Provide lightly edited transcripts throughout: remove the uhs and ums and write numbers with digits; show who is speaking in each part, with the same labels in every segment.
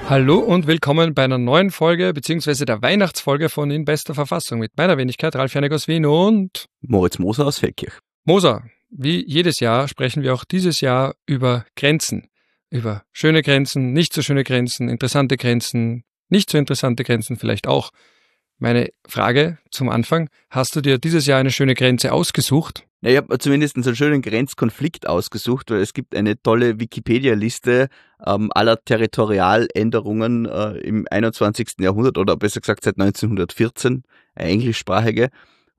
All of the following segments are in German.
Speaker 1: Hallo und willkommen bei einer neuen Folge bzw. der Weihnachtsfolge von In bester Verfassung mit meiner Wenigkeit Ralf Janik aus Wien und
Speaker 2: Moritz Moser aus Feldkirch.
Speaker 1: Moser. Wie jedes Jahr sprechen wir auch dieses Jahr über Grenzen. Über schöne Grenzen, nicht so schöne Grenzen, interessante Grenzen, nicht so interessante Grenzen vielleicht auch. Meine Frage zum Anfang, hast du dir dieses Jahr eine schöne Grenze ausgesucht?
Speaker 2: Ja, ich habe zumindest einen schönen Grenzkonflikt ausgesucht, weil es gibt eine tolle Wikipedia-Liste aller Territorialänderungen im 21. Jahrhundert oder besser gesagt seit 1914, eine englischsprachige.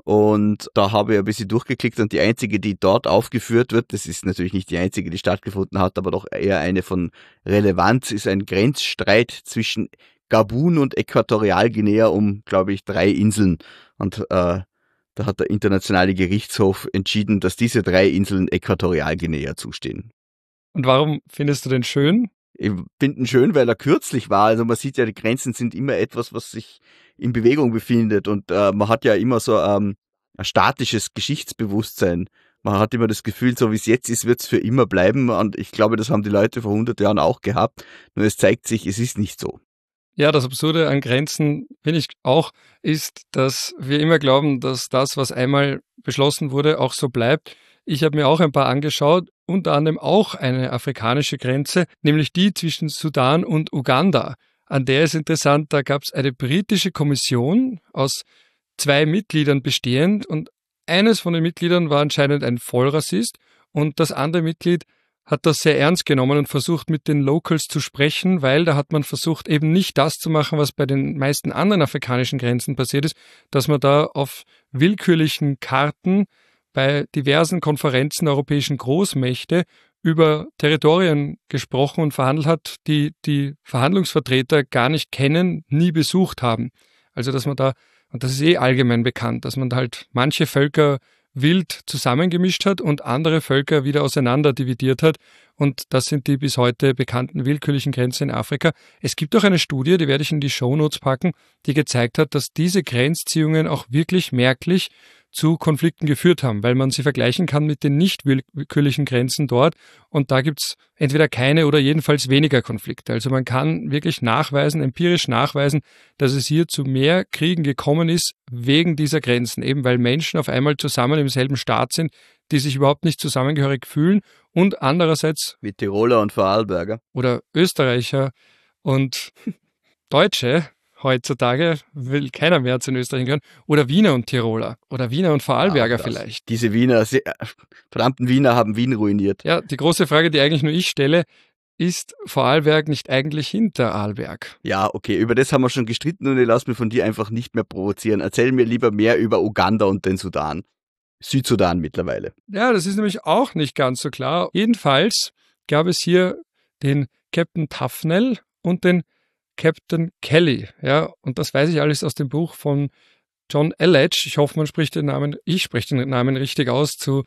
Speaker 2: Und da habe ich ein bisschen durchgeklickt und die einzige, die dort aufgeführt wird, das ist natürlich nicht die einzige, die stattgefunden hat, aber doch eher eine von Relevanz, ist ein Grenzstreit zwischen Gabun und Äquatorialguinea um, glaube ich, 3 Inseln. Und da hat der Internationale Gerichtshof entschieden, dass diese 3 Inseln Äquatorialguinea zustehen.
Speaker 1: Und warum findest du den schön?
Speaker 2: Ich finde ihn schön, weil er kürzlich war. Also man sieht ja, die Grenzen sind immer etwas, was sich in Bewegung befindet. Und man hat ja immer so ein statisches Geschichtsbewusstsein. Man hat immer das Gefühl, so wie es jetzt ist, wird es für immer bleiben. Und ich glaube, das haben die Leute vor 100 Jahren auch gehabt. Nur es zeigt sich, es ist nicht so.
Speaker 1: Ja, das Absurde an Grenzen, finde ich auch, ist, dass wir immer glauben, dass das, was einmal beschlossen wurde, auch so bleibt. Ich habe mir auch ein paar angeschaut, unter anderem auch eine afrikanische Grenze, nämlich die zwischen Sudan und Uganda. An der ist interessant, da gab es eine britische Kommission aus 2 Mitgliedern bestehend und eines von den Mitgliedern war anscheinend ein Vollrassist und das andere Mitglied hat das sehr ernst genommen und versucht, mit den Locals zu sprechen, weil da hat man versucht, eben nicht das zu machen, was bei den meisten anderen afrikanischen Grenzen passiert ist, dass man da auf willkürlichen Karten bei diversen Konferenzen der europäischen Großmächte über Territorien gesprochen und verhandelt hat, die die Verhandlungsvertreter gar nicht kennen, nie besucht haben. Also dass man da, und das ist allgemein bekannt, dass man da halt manche Völker wild zusammengemischt hat und andere Völker wieder auseinander dividiert hat. Und das sind die bis heute bekannten willkürlichen Grenzen in Afrika. Es gibt auch eine Studie, die werde ich in die Shownotes packen, die gezeigt hat, dass diese Grenzziehungen auch wirklich merklich zu Konflikten geführt haben, weil man sie vergleichen kann mit den nicht willkürlichen Grenzen dort. Und da gibt's entweder keine oder jedenfalls weniger Konflikte. Also man kann wirklich nachweisen, empirisch nachweisen, dass es hier zu mehr Kriegen gekommen ist wegen dieser Grenzen, eben weil Menschen auf einmal zusammen im selben Staat sind, die sich überhaupt nicht zusammengehörig fühlen und andererseits
Speaker 2: Wie Tiroler und Vorarlberger.
Speaker 1: oder Österreicher und Deutsche. Heutzutage will keiner mehr zu den Österreichern gehören. Oder Wiener und Tiroler. Oder Wiener und Vorarlberger vielleicht.
Speaker 2: Diese verdammten Wiener haben Wien ruiniert.
Speaker 1: Ja, die große Frage, die eigentlich nur ich stelle, ist Vorarlberg nicht eigentlich hinter Arlberg?
Speaker 2: Ja, okay, über das haben wir schon gestritten und ich lasse mich von dir einfach nicht mehr provozieren. Erzähl mir lieber mehr über Uganda und den Sudan. Südsudan mittlerweile.
Speaker 1: Ja, das ist nämlich auch nicht ganz so klar. Jedenfalls gab es hier den Captain Tufnell und den Captain Kelly, ja, und das weiß ich alles aus dem Buch von John Elledge. Ich hoffe, ich spreche den Namen richtig aus, zu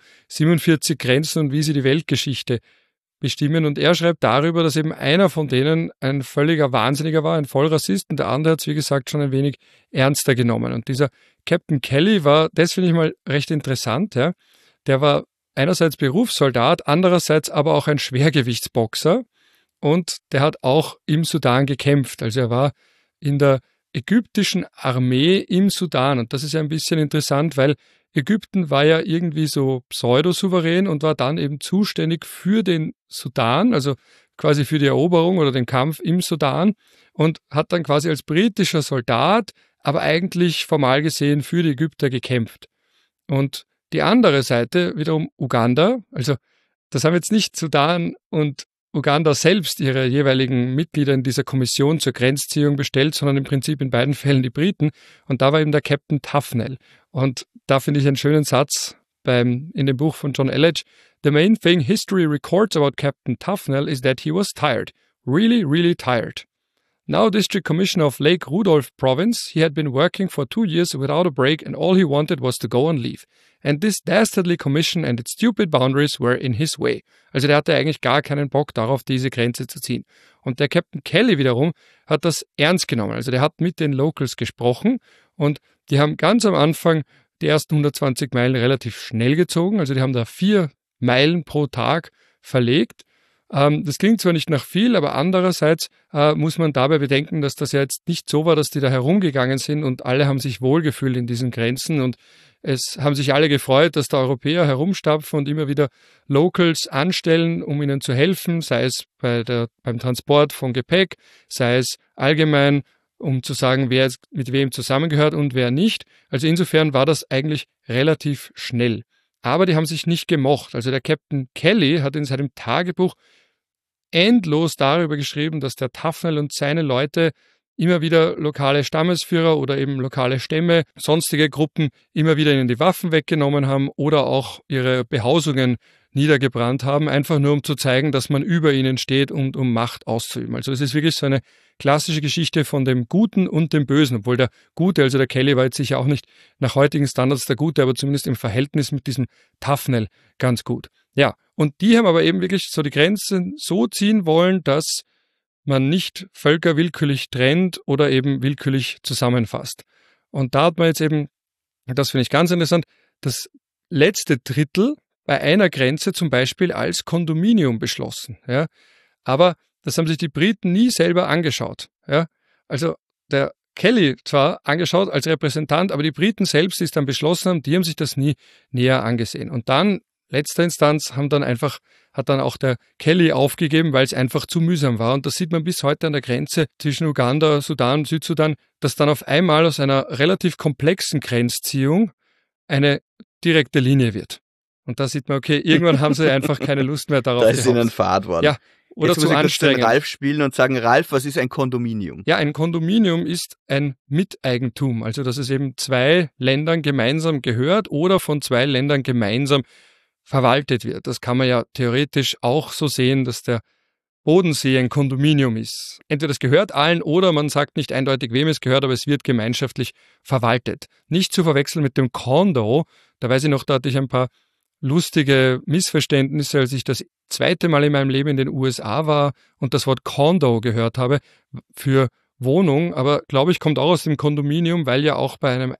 Speaker 1: 47 Grenzen und wie sie die Weltgeschichte bestimmen. Und er schreibt darüber, dass eben einer von denen ein völliger Wahnsinniger war, ein Vollrassist, und der andere hat es, wie gesagt, schon ein wenig ernster genommen. Und dieser Captain Kelly war, das finde ich mal recht interessant, ja. Der war einerseits Berufssoldat, andererseits aber auch ein Schwergewichtsboxer. Und der hat auch im Sudan gekämpft. Also er war in der ägyptischen Armee im Sudan. Und das ist ja ein bisschen interessant, weil Ägypten war ja irgendwie so pseudosouverän und war dann eben zuständig für den Sudan, also quasi für die Eroberung oder den Kampf im Sudan und hat dann quasi als britischer Soldat, aber eigentlich formal gesehen für die Ägypter gekämpft. Und die andere Seite, wiederum Uganda, also das haben jetzt nicht Sudan und Uganda selbst ihre jeweiligen Mitglieder in dieser Kommission zur Grenzziehung bestellt, sondern im Prinzip in beiden Fällen die Briten. Und da war eben der Captain Tufnell. Und da finde ich einen schönen Satz in dem Buch von John Elledge. The main thing history records about Captain Tufnell is that he was tired. Really, really tired. Now District Commissioner of Lake Rudolph Province, he had been working for 2 years without a break and all he wanted was to go on leave. And this dastardly commission and its stupid boundaries were in his way. Also der hatte eigentlich gar keinen Bock darauf, diese Grenze zu ziehen. Und der Captain Kelly wiederum hat das ernst genommen. Also der hat mit den Locals gesprochen und die haben ganz am Anfang die ersten 120 Meilen relativ schnell gezogen. Also die haben da 4 Meilen pro Tag verlegt. Das klingt zwar nicht nach viel, aber andererseits muss man dabei bedenken, dass das ja jetzt nicht so war, dass die da herumgegangen sind und alle haben sich wohlgefühlt in diesen Grenzen und es haben sich alle gefreut, dass da Europäer herumstapfen und immer wieder Locals anstellen, um ihnen zu helfen, sei es beim Transport von Gepäck, sei es allgemein, um zu sagen, wer jetzt mit wem zusammengehört und wer nicht. Also insofern war das eigentlich relativ schnell. Aber die haben sich nicht gemocht. Also der Captain Kelly hat in seinem Tagebuch endlos darüber geschrieben, dass der Tufnell und seine Leute immer wieder lokale Stammesführer oder eben lokale Stämme, sonstige Gruppen immer wieder ihnen die Waffen weggenommen haben oder auch ihre Behausungen niedergebrannt haben, einfach nur um zu zeigen, dass man über ihnen steht und um Macht auszuüben. Also es ist wirklich so eine klassische Geschichte von dem Guten und dem Bösen, obwohl der Gute, also der Kelly war jetzt sicher auch nicht nach heutigen Standards der Gute, aber zumindest im Verhältnis mit diesem Tufnell ganz gut. Ja, und die haben aber eben wirklich so die Grenzen so ziehen wollen, dass man nicht Völker willkürlich trennt oder eben willkürlich zusammenfasst. Und da hat man jetzt eben, das finde ich ganz interessant, das letzte Drittel bei einer Grenze zum Beispiel als Kondominium beschlossen. Ja. Aber das haben sich die Briten nie selber angeschaut. Ja. Also der Kelly zwar angeschaut als Repräsentant, aber die Briten selbst, die es dann beschlossen haben, die haben sich das nie näher angesehen. Und dann letzter Instanz hat dann auch der Kelly aufgegeben, weil es einfach zu mühsam war. Und das sieht man bis heute an der Grenze zwischen Uganda, Sudan, Südsudan, dass dann auf einmal aus einer relativ komplexen Grenzziehung eine direkte Linie wird. Und da sieht man, okay, irgendwann haben sie einfach keine Lust mehr darauf.
Speaker 2: Da ist ihnen Fahrt worden.
Speaker 1: Ja, oder
Speaker 2: jetzt
Speaker 1: zu
Speaker 2: muss ich
Speaker 1: anstrengend.
Speaker 2: Den Ralf spielen und sagen, Ralf, was ist ein Kondominium?
Speaker 1: Ja, ein Kondominium ist ein Miteigentum, also dass es eben 2 Ländern gemeinsam gehört oder von 2 Ländern gemeinsam verwaltet wird. Das kann man ja theoretisch auch so sehen, dass der Bodensee ein Kondominium ist. Entweder es gehört allen oder man sagt nicht eindeutig, wem es gehört, aber es wird gemeinschaftlich verwaltet. Nicht zu verwechseln mit dem Condo. Da weiß ich noch, da hatte ich ein paar lustige Missverständnisse, als ich das 2. Mal in meinem Leben in den USA war und das Wort Condo gehört habe für Wohnung. Aber glaube ich, kommt auch aus dem Kondominium, weil ja auch bei einer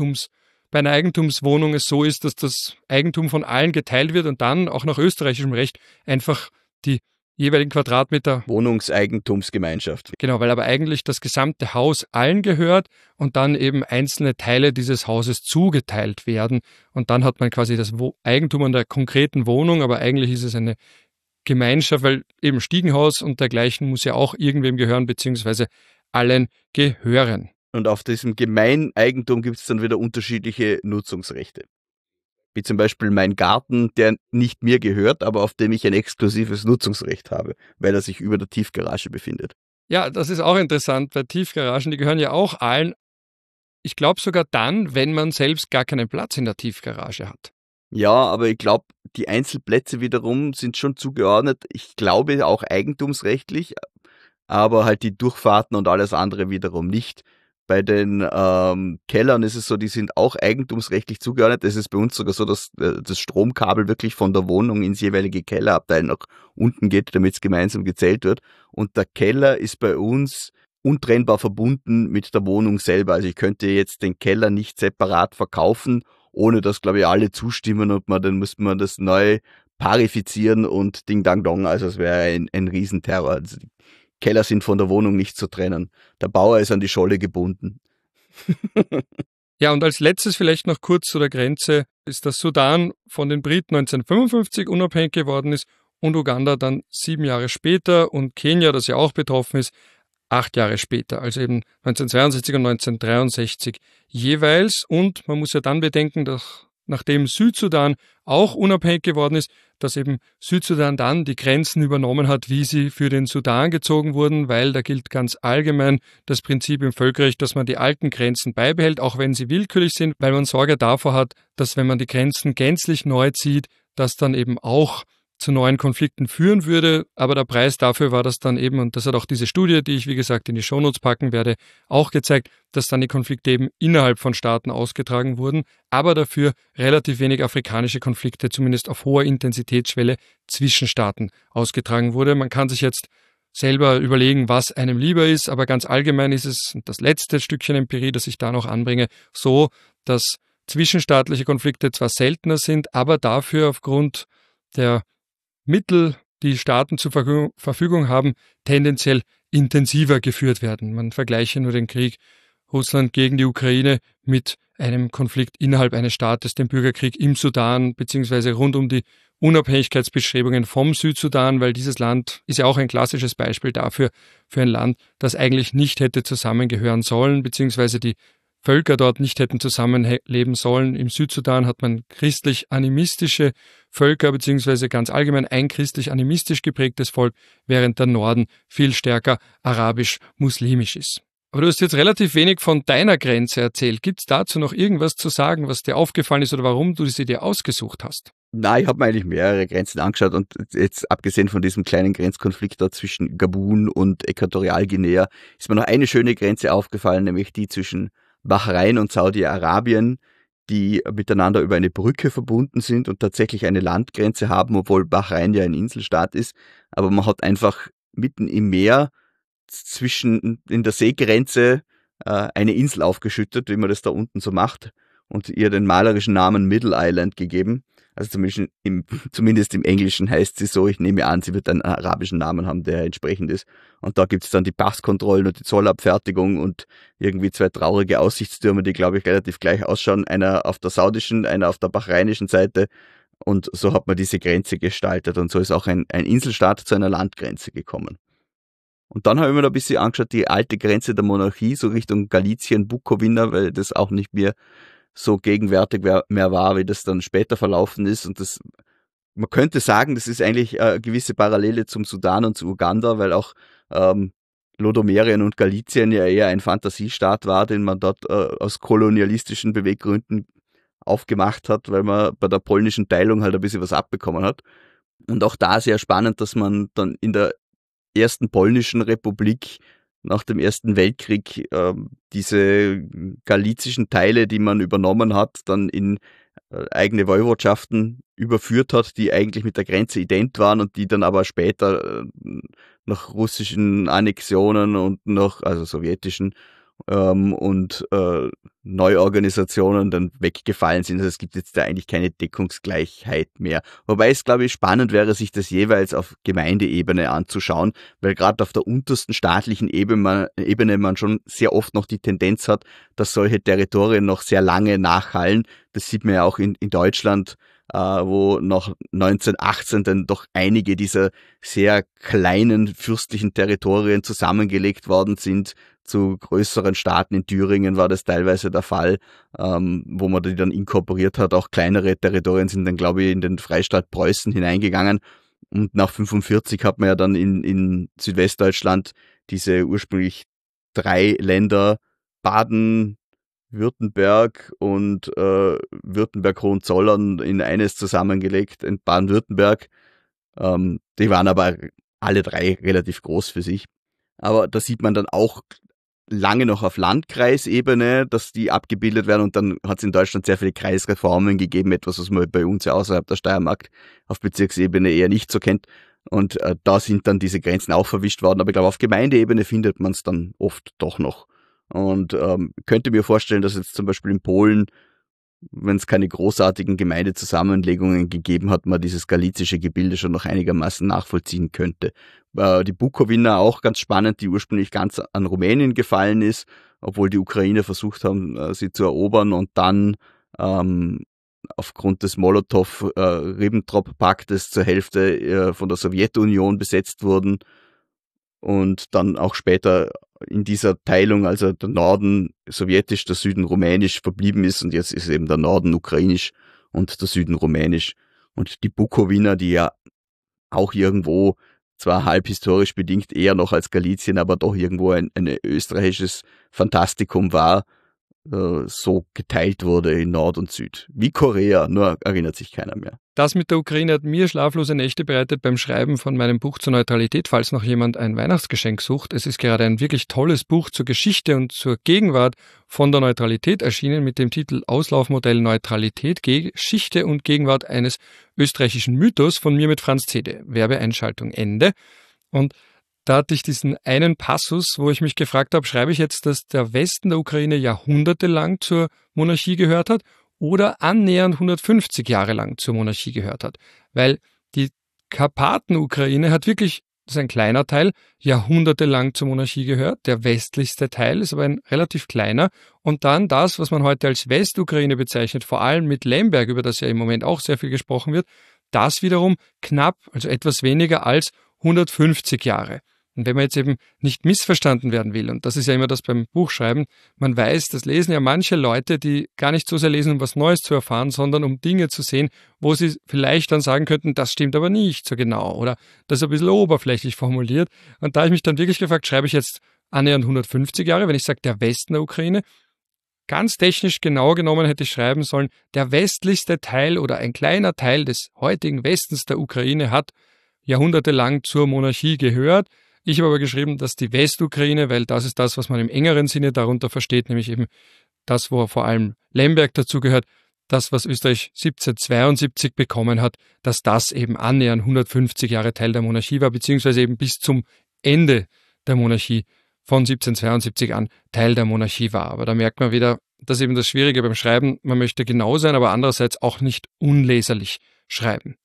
Speaker 1: Eigentumswohnung es so ist, dass das Eigentum von allen geteilt wird und dann auch nach österreichischem Recht einfach die jeweiligen Quadratmeter.
Speaker 2: Wohnungseigentumsgemeinschaft.
Speaker 1: Genau, weil aber eigentlich das gesamte Haus allen gehört und dann eben einzelne Teile dieses Hauses zugeteilt werden. Und dann hat man quasi das Eigentum an der konkreten Wohnung, aber eigentlich ist es eine Gemeinschaft, weil eben Stiegenhaus und dergleichen muss ja auch irgendwem gehören, beziehungsweise allen gehören.
Speaker 2: Und auf diesem Gemeineigentum gibt es dann wieder unterschiedliche Nutzungsrechte. Wie zum Beispiel mein Garten, der nicht mir gehört, aber auf dem ich ein exklusives Nutzungsrecht habe, weil er sich über der Tiefgarage befindet.
Speaker 1: Ja, das ist auch interessant, weil Tiefgaragen, die gehören ja auch allen. Ich glaube sogar dann, wenn man selbst gar keinen Platz in der Tiefgarage hat.
Speaker 2: Ja, aber ich glaube, die Einzelplätze wiederum sind schon zugeordnet. Ich glaube auch eigentumsrechtlich, aber halt die Durchfahrten und alles andere wiederum nicht. Bei den Kellern ist es so, die sind auch eigentumsrechtlich zugeordnet. Es ist bei uns sogar so, dass das Stromkabel wirklich von der Wohnung ins jeweilige Kellerabteil nach unten geht, damit es gemeinsam gezählt wird. Und der Keller ist bei uns untrennbar verbunden mit der Wohnung selber. Also ich könnte jetzt den Keller nicht separat verkaufen, ohne dass, glaube ich, alle zustimmen und dann müsste man das neu parifizieren und Ding Dang Dong. Also es wäre ein Riesenterror. Also die Keller sind von der Wohnung nicht zu trennen. Der Bauer ist an die Scholle gebunden.
Speaker 1: Ja, und als letztes vielleicht noch kurz zu der Grenze ist, dass Sudan von den Briten 1955 unabhängig geworden ist und Uganda dann 7 Jahre später und Kenia, das ja auch betroffen ist, 8 Jahre später, also eben 1962 und 1963 jeweils. Und man muss ja dann bedenken, dass nachdem Südsudan auch unabhängig geworden ist, dass eben Südsudan dann die Grenzen übernommen hat, wie sie für den Sudan gezogen wurden, weil da gilt ganz allgemein das Prinzip im Völkerrecht, dass man die alten Grenzen beibehält, auch wenn sie willkürlich sind, weil man Sorge davor hat, dass wenn man die Grenzen gänzlich neu zieht, das dann eben auch zu neuen Konflikten führen würde, aber der Preis dafür war das dann eben, und das hat auch diese Studie, die ich wie gesagt in die Shownotes packen werde, auch gezeigt, dass dann die Konflikte eben innerhalb von Staaten ausgetragen wurden, aber dafür relativ wenig afrikanische Konflikte, zumindest auf hoher Intensitätsschwelle, zwischen Staaten ausgetragen wurde. Man kann sich jetzt selber überlegen, was einem lieber ist, aber ganz allgemein ist es, und das letzte Stückchen Empirie, das ich da noch anbringe, so, dass zwischenstaatliche Konflikte zwar seltener sind, aber dafür aufgrund der Mittel, die Staaten zur Verfügung haben, tendenziell intensiver geführt werden. Man vergleiche nur den Krieg Russland gegen die Ukraine mit einem Konflikt innerhalb eines Staates, dem Bürgerkrieg im Sudan beziehungsweise rund um die Unabhängigkeitsbestrebungen vom Südsudan, weil dieses Land ist ja auch ein klassisches Beispiel dafür, für ein Land, das eigentlich nicht hätte zusammengehören sollen, beziehungsweise die Völker dort nicht hätten zusammenleben sollen. Im Südsudan hat man christlich-animistische Völker, beziehungsweise ganz allgemein ein christlich-animistisch geprägtes Volk, während der Norden viel stärker arabisch-muslimisch ist. Aber du hast jetzt relativ wenig von deiner Grenze erzählt. Gibt es dazu noch irgendwas zu sagen, was dir aufgefallen ist oder warum du sie dir ausgesucht hast?
Speaker 2: Na, ich habe mir eigentlich mehrere Grenzen angeschaut und jetzt abgesehen von diesem kleinen Grenzkonflikt da zwischen Gabun und Äquatorialguinea ist mir noch eine schöne Grenze aufgefallen, nämlich die zwischen Bahrain und Saudi-Arabien, die miteinander über eine Brücke verbunden sind und tatsächlich eine Landgrenze haben, obwohl Bahrain ja ein Inselstaat ist. Aber man hat einfach mitten im Meer in der Seegrenze eine Insel aufgeschüttet, wie man das da unten so macht, und ihr den malerischen Namen Middle Island gegeben. Also zumindest im Englischen heißt sie so. Ich nehme an, sie wird einen arabischen Namen haben, der entsprechend ist. Und da gibt es dann die Passkontrollen und die Zollabfertigung und irgendwie 2 traurige Aussichtstürme, die, glaube ich, relativ gleich ausschauen. Einer auf der saudischen, einer auf der bahrainischen Seite. Und so hat man diese Grenze gestaltet. Und so ist auch ein Inselstaat zu einer Landgrenze gekommen. Und dann habe ich mir da ein bisschen angeschaut, die alte Grenze der Monarchie, so Richtung Galizien, Bukowina, weil das auch nicht mehr so gegenwärtig mehr war, wie das dann später verlaufen ist. Und man könnte sagen, das ist eigentlich eine gewisse Parallele zum Sudan und zu Uganda, weil auch Lodomerien und Galizien ja eher ein Fantasiestaat war, den man dort aus kolonialistischen Beweggründen aufgemacht hat, weil man bei der polnischen Teilung halt ein bisschen was abbekommen hat. Und auch da sehr spannend, dass man dann in der ersten polnischen Republik nach dem Ersten Weltkrieg diese galizischen Teile, die man übernommen hat, dann in eigene Woiwodschaften überführt hat, die eigentlich mit der Grenze ident waren und die dann aber später nach russischen Annexionen und also sowjetischen und Neuorganisationen dann weggefallen sind. Also es gibt jetzt da eigentlich keine Deckungsgleichheit mehr. Wobei es, glaube ich, spannend wäre, sich das jeweils auf Gemeindeebene anzuschauen, weil gerade auf der untersten staatlichen Ebene man schon sehr oft noch die Tendenz hat, dass solche Territorien noch sehr lange nachhallen. Das sieht man ja auch in Deutschland, wo nach 1918 dann doch einige dieser sehr kleinen fürstlichen Territorien zusammengelegt worden sind. Zu größeren Staaten in Thüringen war das teilweise der Fall, wo man die dann inkorporiert hat. Auch kleinere Territorien sind dann, glaube ich, in den Freistaat Preußen hineingegangen. Und nach 1945 hat man ja dann in Südwestdeutschland diese ursprünglich 3 Länder, Baden, Württemberg und Württemberg-Hohenzollern in eines zusammengelegt, in Baden-Württemberg. Die waren aber alle 3 relativ groß für sich. Aber da sieht man dann auch lange noch auf Landkreisebene, dass die abgebildet werden, und dann hat es in Deutschland sehr viele Kreisreformen gegeben, etwas, was man bei uns ja außerhalb der Steiermark auf Bezirksebene eher nicht so kennt. Und da sind dann diese Grenzen auch verwischt worden, aber ich glaube, auf Gemeindeebene findet man es dann oft doch noch. Und könnte mir vorstellen, dass jetzt zum Beispiel in Polen, wenn es keine großartigen Gemeindezusammenlegungen gegeben hat, man dieses galizische Gebilde schon noch einigermaßen nachvollziehen könnte. Die Bukowina auch ganz spannend, die ursprünglich ganz an Rumänien gefallen ist, obwohl die Ukrainer versucht haben, sie zu erobern und dann aufgrund des Molotow-Ribbentrop-Paktes zur Hälfte von der Sowjetunion besetzt wurden und dann auch später in dieser Teilung, also der Norden sowjetisch, der Süden rumänisch verblieben ist, und jetzt ist eben der Norden ukrainisch und der Süden rumänisch. Und die Bukowina, die ja auch irgendwo, zwar halb historisch bedingt eher noch als Galizien, aber doch irgendwo ein österreichisches Fantastikum war, so geteilt wurde in Nord und Süd. Wie Korea, nur erinnert sich keiner mehr.
Speaker 1: Das mit der Ukraine hat mir schlaflose Nächte bereitet beim Schreiben von meinem Buch zur Neutralität, falls noch jemand ein Weihnachtsgeschenk sucht. Es ist gerade ein wirklich tolles Buch zur Geschichte und zur Gegenwart von der Neutralität erschienen mit dem Titel Auslaufmodell Neutralität, Geschichte und Gegenwart eines österreichischen Mythos von mir mit Franz Zede. Werbeeinschaltung Ende. Und da hatte ich diesen einen Passus, wo ich mich gefragt habe, schreibe ich jetzt, dass der Westen der Ukraine jahrhundertelang zur Monarchie gehört hat oder annähernd 150 Jahre lang zur Monarchie gehört hat? Weil die Karpaten-Ukraine hat wirklich, das ist ein kleiner Teil, jahrhundertelang zur Monarchie gehört. Der westlichste Teil ist aber ein relativ kleiner. Und dann das, was man heute als Westukraine bezeichnet, vor allem mit Lemberg, über das ja im Moment auch sehr viel gesprochen wird, das wiederum knapp, also etwas weniger als 150 Jahre. Und wenn man jetzt eben nicht missverstanden werden will, und das ist ja immer das beim Buchschreiben, man weiß, das lesen ja manche Leute, die gar nicht so sehr lesen, um was Neues zu erfahren, sondern um Dinge zu sehen, wo sie vielleicht dann sagen könnten, das stimmt aber nicht so genau oder das ist ein bisschen oberflächlich formuliert. Und da habe ich mich dann wirklich gefragt, schreibe ich jetzt annähernd 150 Jahre, wenn ich sage, der Westen der Ukraine? Ganz technisch genau genommen hätte ich schreiben sollen, der westlichste Teil oder ein kleiner Teil des heutigen Westens der Ukraine hat jahrhundertelang zur Monarchie gehört. Ich habe aber geschrieben, dass die Westukraine, weil das ist das, was man im engeren Sinne darunter versteht, nämlich eben das, wo vor allem Lemberg dazugehört, das, was Österreich 1772 bekommen hat, dass das eben annähernd 150 Jahre Teil der Monarchie war, beziehungsweise eben bis zum Ende der Monarchie von 1772 an Teil der Monarchie war. Aber da merkt man wieder, dass eben das Schwierige beim Schreiben, man möchte genau sein, aber andererseits auch nicht unleserlich schreiben.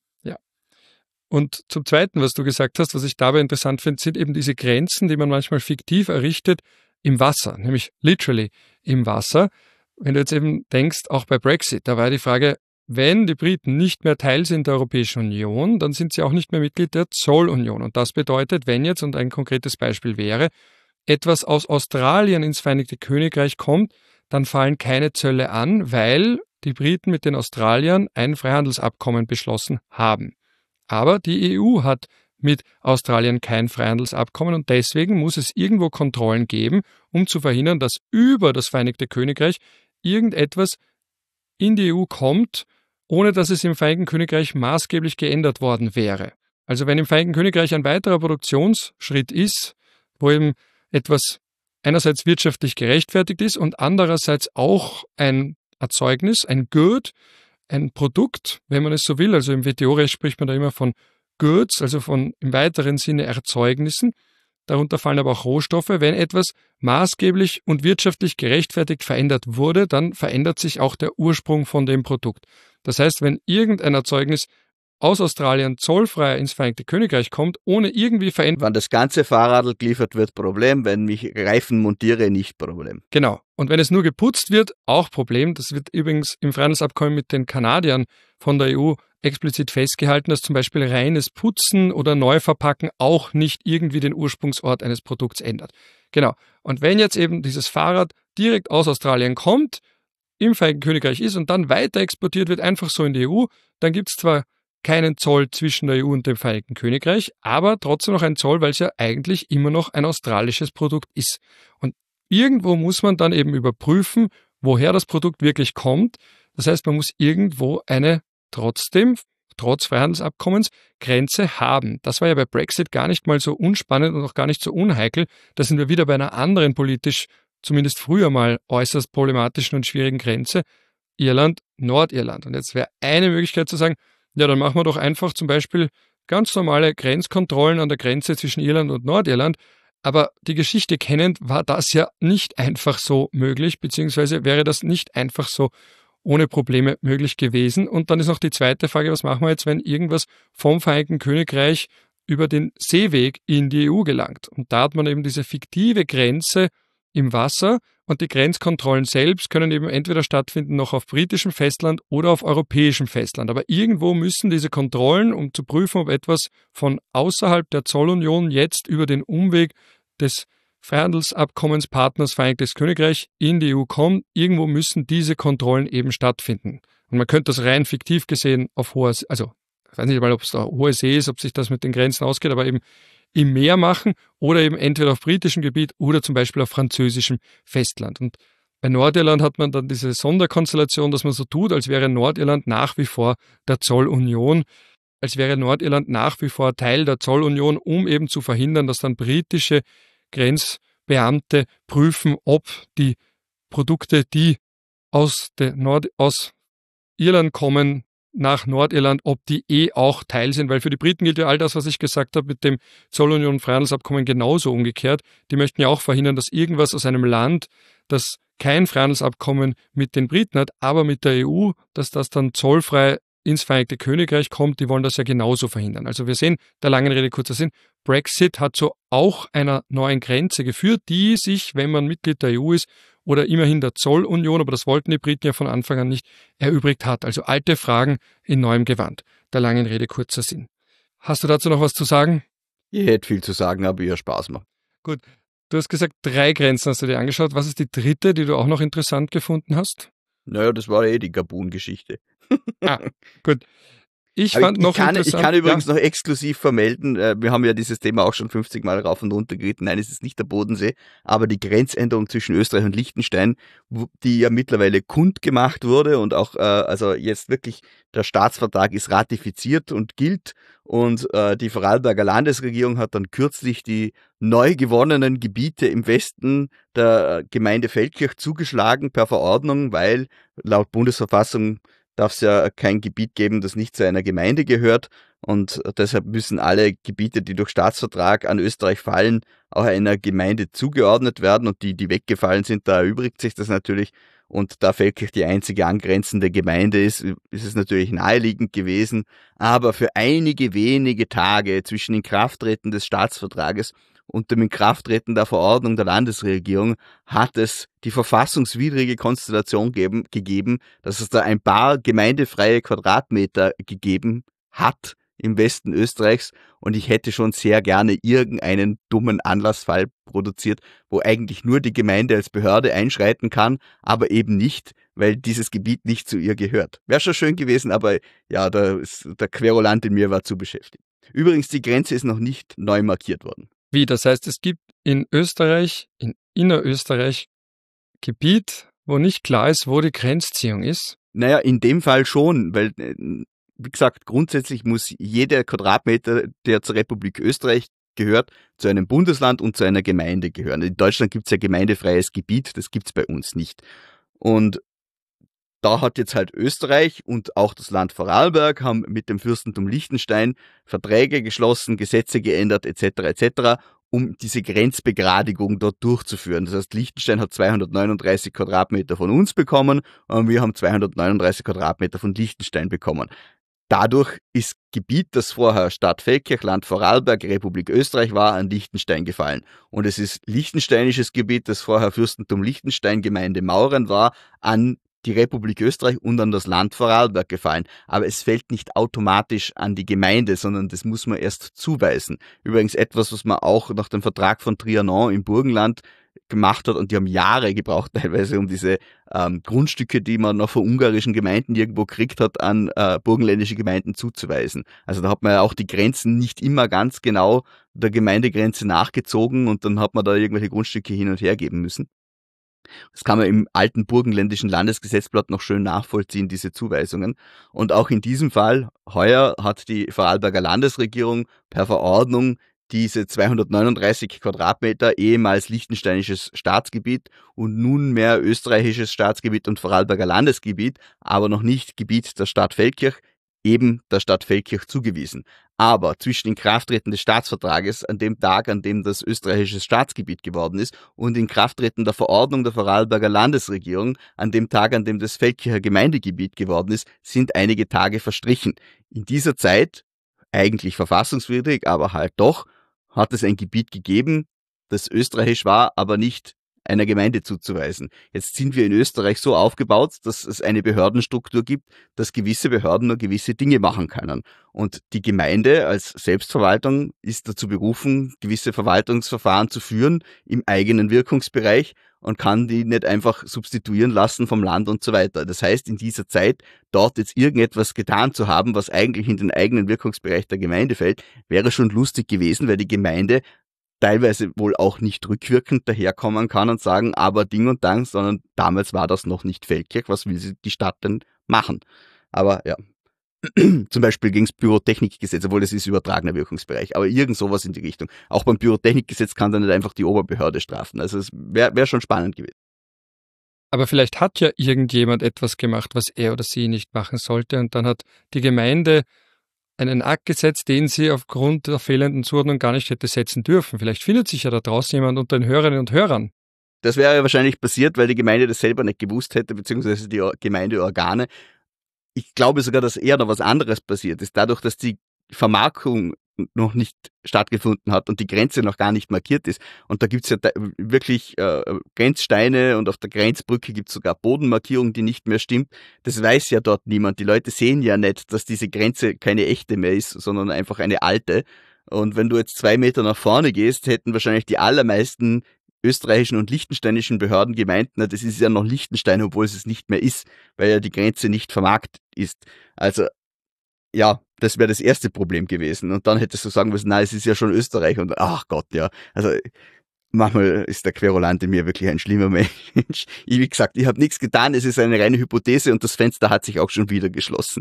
Speaker 1: Und zum Zweiten, was du gesagt hast, was ich dabei interessant finde, sind eben diese Grenzen, die man manchmal fiktiv errichtet im Wasser, nämlich literally im Wasser. Wenn du jetzt eben denkst, auch bei Brexit, da war die Frage, wenn die Briten nicht mehr Teil sind der Europäischen Union, dann sind sie auch nicht mehr Mitglied der Zollunion. Und das bedeutet, wenn jetzt, und ein konkretes Beispiel wäre, etwas aus Australien ins Vereinigte Königreich kommt, dann fallen keine Zölle an, weil die Briten mit den Australiern ein Freihandelsabkommen beschlossen haben. Aber die EU hat mit Australien kein Freihandelsabkommen und deswegen muss es irgendwo Kontrollen geben, um zu verhindern, dass über das Vereinigte Königreich irgendetwas in die EU kommt, ohne dass es im Vereinigten Königreich maßgeblich geändert worden wäre. Also wenn im Vereinigten Königreich ein weiterer Produktionsschritt ist, wo eben etwas einerseits wirtschaftlich gerechtfertigt ist und andererseits auch ein Erzeugnis, ein Good, ein Produkt, wenn man es so will, also im WTO-Recht spricht man da immer von Goods, also von im weiteren Sinne Erzeugnissen, darunter fallen aber auch Rohstoffe. Wenn etwas maßgeblich und wirtschaftlich gerechtfertigt verändert wurde, dann verändert sich auch der Ursprung von dem Produkt. Das heißt, wenn irgendein Erzeugnis aus Australien zollfrei ins Vereinigte Königreich kommt, ohne irgendwie Veränderung.
Speaker 2: Wenn das ganze Fahrrad geliefert wird, Problem. Wenn mich Reifen montiere, nicht Problem.
Speaker 1: Genau. Und wenn es nur geputzt wird, auch Problem. Das wird übrigens im Freihandelsabkommen mit den Kanadiern von der EU explizit festgehalten, dass zum Beispiel reines Putzen oder Neuverpacken auch nicht irgendwie den Ursprungsort eines Produkts ändert. Genau. Und wenn jetzt eben dieses Fahrrad direkt aus Australien kommt, im Vereinigten Königreich ist und dann weiter exportiert wird, einfach so in die EU, dann gibt es zwar keinen Zoll zwischen der EU und dem Vereinigten Königreich, aber trotzdem noch einen Zoll, weil es ja eigentlich immer noch ein australisches Produkt ist. Und irgendwo muss man dann eben überprüfen, woher das Produkt wirklich kommt. Das heißt, man muss irgendwo eine trotzdem, trotz Freihandelsabkommens, Grenze haben. Das war ja bei Brexit gar nicht mal so unspannend und auch gar nicht so unheikel. Da sind wir wieder bei einer anderen politisch, zumindest früher mal äußerst problematischen und schwierigen Grenze. Irland, Nordirland. Und jetzt wäre eine Möglichkeit zu sagen, ja, dann machen wir doch einfach zum Beispiel ganz normale Grenzkontrollen an der Grenze zwischen Irland und Nordirland. Aber die Geschichte kennend war das ja nicht einfach so möglich, beziehungsweise wäre das nicht einfach so ohne Probleme möglich gewesen. Und dann ist noch die zweite Frage, was machen wir jetzt, wenn irgendwas vom Vereinigten Königreich über den Seeweg in die EU gelangt? Und da hat man eben diese fiktive Grenze im Wasser und die Grenzkontrollen selbst können eben entweder stattfinden noch auf britischem Festland oder auf europäischem Festland. Aber irgendwo müssen diese Kontrollen, um zu prüfen, ob etwas von außerhalb der Zollunion jetzt über den Umweg des Freihandelsabkommenspartners Vereinigtes Königreich in die EU kommt, irgendwo müssen diese Kontrollen eben stattfinden. Und man könnte das rein fiktiv gesehen auf hoher See, also ich weiß nicht mal, ob es da hohe See ist, ob sich das mit den Grenzen ausgeht, aber eben im Meer machen oder eben entweder auf britischem Gebiet oder zum Beispiel auf französischem Festland. Und bei Nordirland hat man dann diese Sonderkonstellation, dass man so tut, als wäre Nordirland nach wie vor der Zollunion, als wäre Nordirland nach wie vor Teil der Zollunion, um eben zu verhindern, dass dann britische Grenzbeamte prüfen, ob die Produkte, die aus Irland kommen, nach Nordirland, ob die auch Teil sind, weil für die Briten gilt ja all das, was ich gesagt habe mit dem Zollunion- und Freihandelsabkommen genauso umgekehrt. Die möchten ja auch verhindern, dass irgendwas aus einem Land, das kein Freihandelsabkommen mit den Briten hat, aber mit der EU, dass das dann zollfrei ins Vereinigte Königreich kommt, die wollen das ja genauso verhindern. Also wir sehen, der langen Rede kurzer Sinn, Brexit hat zu auch einer neuen Grenze geführt, die sich, wenn man Mitglied der EU ist oder immerhin der Zollunion, aber das wollten die Briten ja von Anfang an nicht, erübrigt hat. Also alte Fragen in neuem Gewand. Der langen Rede kurzer Sinn. Hast du dazu noch was zu sagen?
Speaker 2: Ich hätte viel zu sagen, aber ihr Spaß macht.
Speaker 1: Gut, du hast gesagt, 3 Grenzen hast du dir angeschaut. Was ist die dritte, die du auch noch interessant gefunden hast?
Speaker 2: Naja, das war die Gabun-Geschichte.
Speaker 1: Gut. Ich
Speaker 2: kann übrigens noch exklusiv vermelden, wir haben ja dieses Thema auch schon 50 Mal rauf und runter geritten. Nein, es ist nicht der Bodensee, aber die Grenzänderung zwischen Österreich und Liechtenstein, die ja mittlerweile kundgemacht wurde und auch, also jetzt wirklich der Staatsvertrag ist ratifiziert und gilt und die Vorarlberger Landesregierung hat dann kürzlich die neu gewonnenen Gebiete im Westen der Gemeinde Feldkirch zugeschlagen per Verordnung, weil laut Bundesverfassung darf es ja kein Gebiet geben, das nicht zu einer Gemeinde gehört. Und deshalb müssen alle Gebiete, die durch Staatsvertrag an Österreich fallen, auch einer Gemeinde zugeordnet werden. Und die weggefallen sind, da erübrigt sich das natürlich. Und da Feldkirch die einzige angrenzende Gemeinde ist es natürlich naheliegend gewesen. Aber für einige wenige Tage zwischen Inkrafttreten des Staatsvertrages und dem Inkrafttreten der Verordnung der Landesregierung hat es die verfassungswidrige Konstellation gegeben, dass es da ein paar gemeindefreie Quadratmeter gegeben hat im Westen Österreichs und ich hätte schon sehr gerne irgendeinen dummen Anlassfall produziert, wo eigentlich nur die Gemeinde als Behörde einschreiten kann, aber eben nicht, weil dieses Gebiet nicht zu ihr gehört. Wäre schon schön gewesen, aber ja, der Querulant in mir war zu beschäftigt. Übrigens, die Grenze ist noch nicht neu markiert worden.
Speaker 1: Wie? Das heißt, es gibt in Österreich, in Innerösterreich, Gebiet, wo nicht klar ist, wo die Grenzziehung ist?
Speaker 2: Naja, in dem Fall schon, weil, wie gesagt, grundsätzlich muss jeder Quadratmeter, der zur Republik Österreich gehört, zu einem Bundesland und zu einer Gemeinde gehören. In Deutschland gibt es ja gemeindefreies Gebiet, das gibt es bei uns nicht. Und da hat jetzt halt Österreich und auch das Land Vorarlberg haben mit dem Fürstentum Liechtenstein Verträge geschlossen, Gesetze geändert etc., um diese Grenzbegradigung dort durchzuführen. Das heißt, Liechtenstein hat 239 Quadratmeter von uns bekommen und wir haben 239 Quadratmeter von Liechtenstein bekommen. Dadurch ist Gebiet, das vorher Stadt Feldkirch, Land Vorarlberg, Republik Österreich war, an Liechtenstein gefallen. Und es ist liechtensteinisches Gebiet, das vorher Fürstentum Liechtenstein, Gemeinde Mauren war, an die Republik Österreich und an das Land Vorarlberg gefallen. Aber es fällt nicht automatisch an die Gemeinde, sondern das muss man erst zuweisen. Übrigens etwas, was man auch nach dem Vertrag von Trianon im Burgenland gemacht hat und die haben Jahre gebraucht teilweise, um diese Grundstücke, die man noch von ungarischen Gemeinden irgendwo gekriegt hat, an burgenländische Gemeinden zuzuweisen. Also da hat man ja auch die Grenzen nicht immer ganz genau der Gemeindegrenze nachgezogen und dann hat man da irgendwelche Grundstücke hin und her geben müssen. Das kann man im alten burgenländischen Landesgesetzblatt noch schön nachvollziehen, diese Zuweisungen. Und auch in diesem Fall, heuer hat die Vorarlberger Landesregierung per Verordnung diese 239 Quadratmeter ehemals liechtensteinisches Staatsgebiet und nunmehr österreichisches Staatsgebiet und Vorarlberger Landesgebiet, aber noch nicht Gebiet der Stadt Feldkirch, eben der Stadt Feldkirch zugewiesen. Aber zwischen Inkrafttreten des Staatsvertrages, an dem Tag, an dem das österreichische Staatsgebiet geworden ist, und Inkrafttreten der Verordnung der Vorarlberger Landesregierung, an dem Tag, an dem das Feldkircher Gemeindegebiet geworden ist, sind einige Tage verstrichen. In dieser Zeit, eigentlich verfassungswidrig, aber halt doch, hat es ein Gebiet gegeben, das österreichisch war, aber nicht einer Gemeinde zuzuweisen. Jetzt sind wir in Österreich so aufgebaut, dass es eine Behördenstruktur gibt, dass gewisse Behörden nur gewisse Dinge machen können. Und die Gemeinde als Selbstverwaltung ist dazu berufen, gewisse Verwaltungsverfahren zu führen im eigenen Wirkungsbereich und kann die nicht einfach substituieren lassen vom Land und so weiter. Das heißt, in dieser Zeit dort jetzt irgendetwas getan zu haben, was eigentlich in den eigenen Wirkungsbereich der Gemeinde fällt, wäre schon lustig gewesen, weil die Gemeinde teilweise wohl auch nicht rückwirkend daherkommen kann und sagen, aber Ding und Dang, sondern damals war das noch nicht Feldkirch, was will die Stadt denn machen? Aber ja, zum Beispiel gegen das Pyrotechnikgesetz, obwohl das ist übertragener Wirkungsbereich, aber irgend sowas in die Richtung. Auch beim Pyrotechnikgesetz kann dann nicht einfach die Oberbehörde strafen, also es wäre schon spannend gewesen.
Speaker 1: Aber vielleicht hat ja irgendjemand etwas gemacht, was er oder sie nicht machen sollte und dann hat die Gemeinde einen Akt gesetzt, den sie aufgrund der fehlenden Zuordnung gar nicht hätte setzen dürfen. Vielleicht findet sich ja da draußen jemand unter den Hörerinnen und Hörern.
Speaker 2: Das wäre ja wahrscheinlich passiert, weil die Gemeinde das selber nicht gewusst hätte, beziehungsweise die Gemeindeorgane. ich glaube sogar, dass eher noch was anderes passiert ist. Dadurch, dass die Vermarkung noch nicht stattgefunden hat und die Grenze noch gar nicht markiert ist. Und da gibt's ja wirklich Grenzsteine und auf der Grenzbrücke gibt's sogar Bodenmarkierung, die nicht mehr stimmt. Das weiß ja dort niemand. Die Leute sehen ja nicht, dass diese Grenze keine echte mehr ist, sondern einfach eine alte. Und wenn du jetzt 2 Meter nach vorne gehst, hätten wahrscheinlich die allermeisten österreichischen und liechtensteinischen Behörden gemeint, na, das ist ja noch Liechtenstein, obwohl es nicht mehr ist, weil ja die Grenze nicht vermarktet ist. Also ja, das wäre das erste Problem gewesen. Und dann hättest du sagen müssen, nein, es ist ja schon Österreich. Und ach Gott, ja. Also manchmal ist der Querulant in mir wirklich ein schlimmer Mensch. Wie gesagt, ich habe nichts getan, es ist eine reine Hypothese und das Fenster hat sich auch schon wieder geschlossen.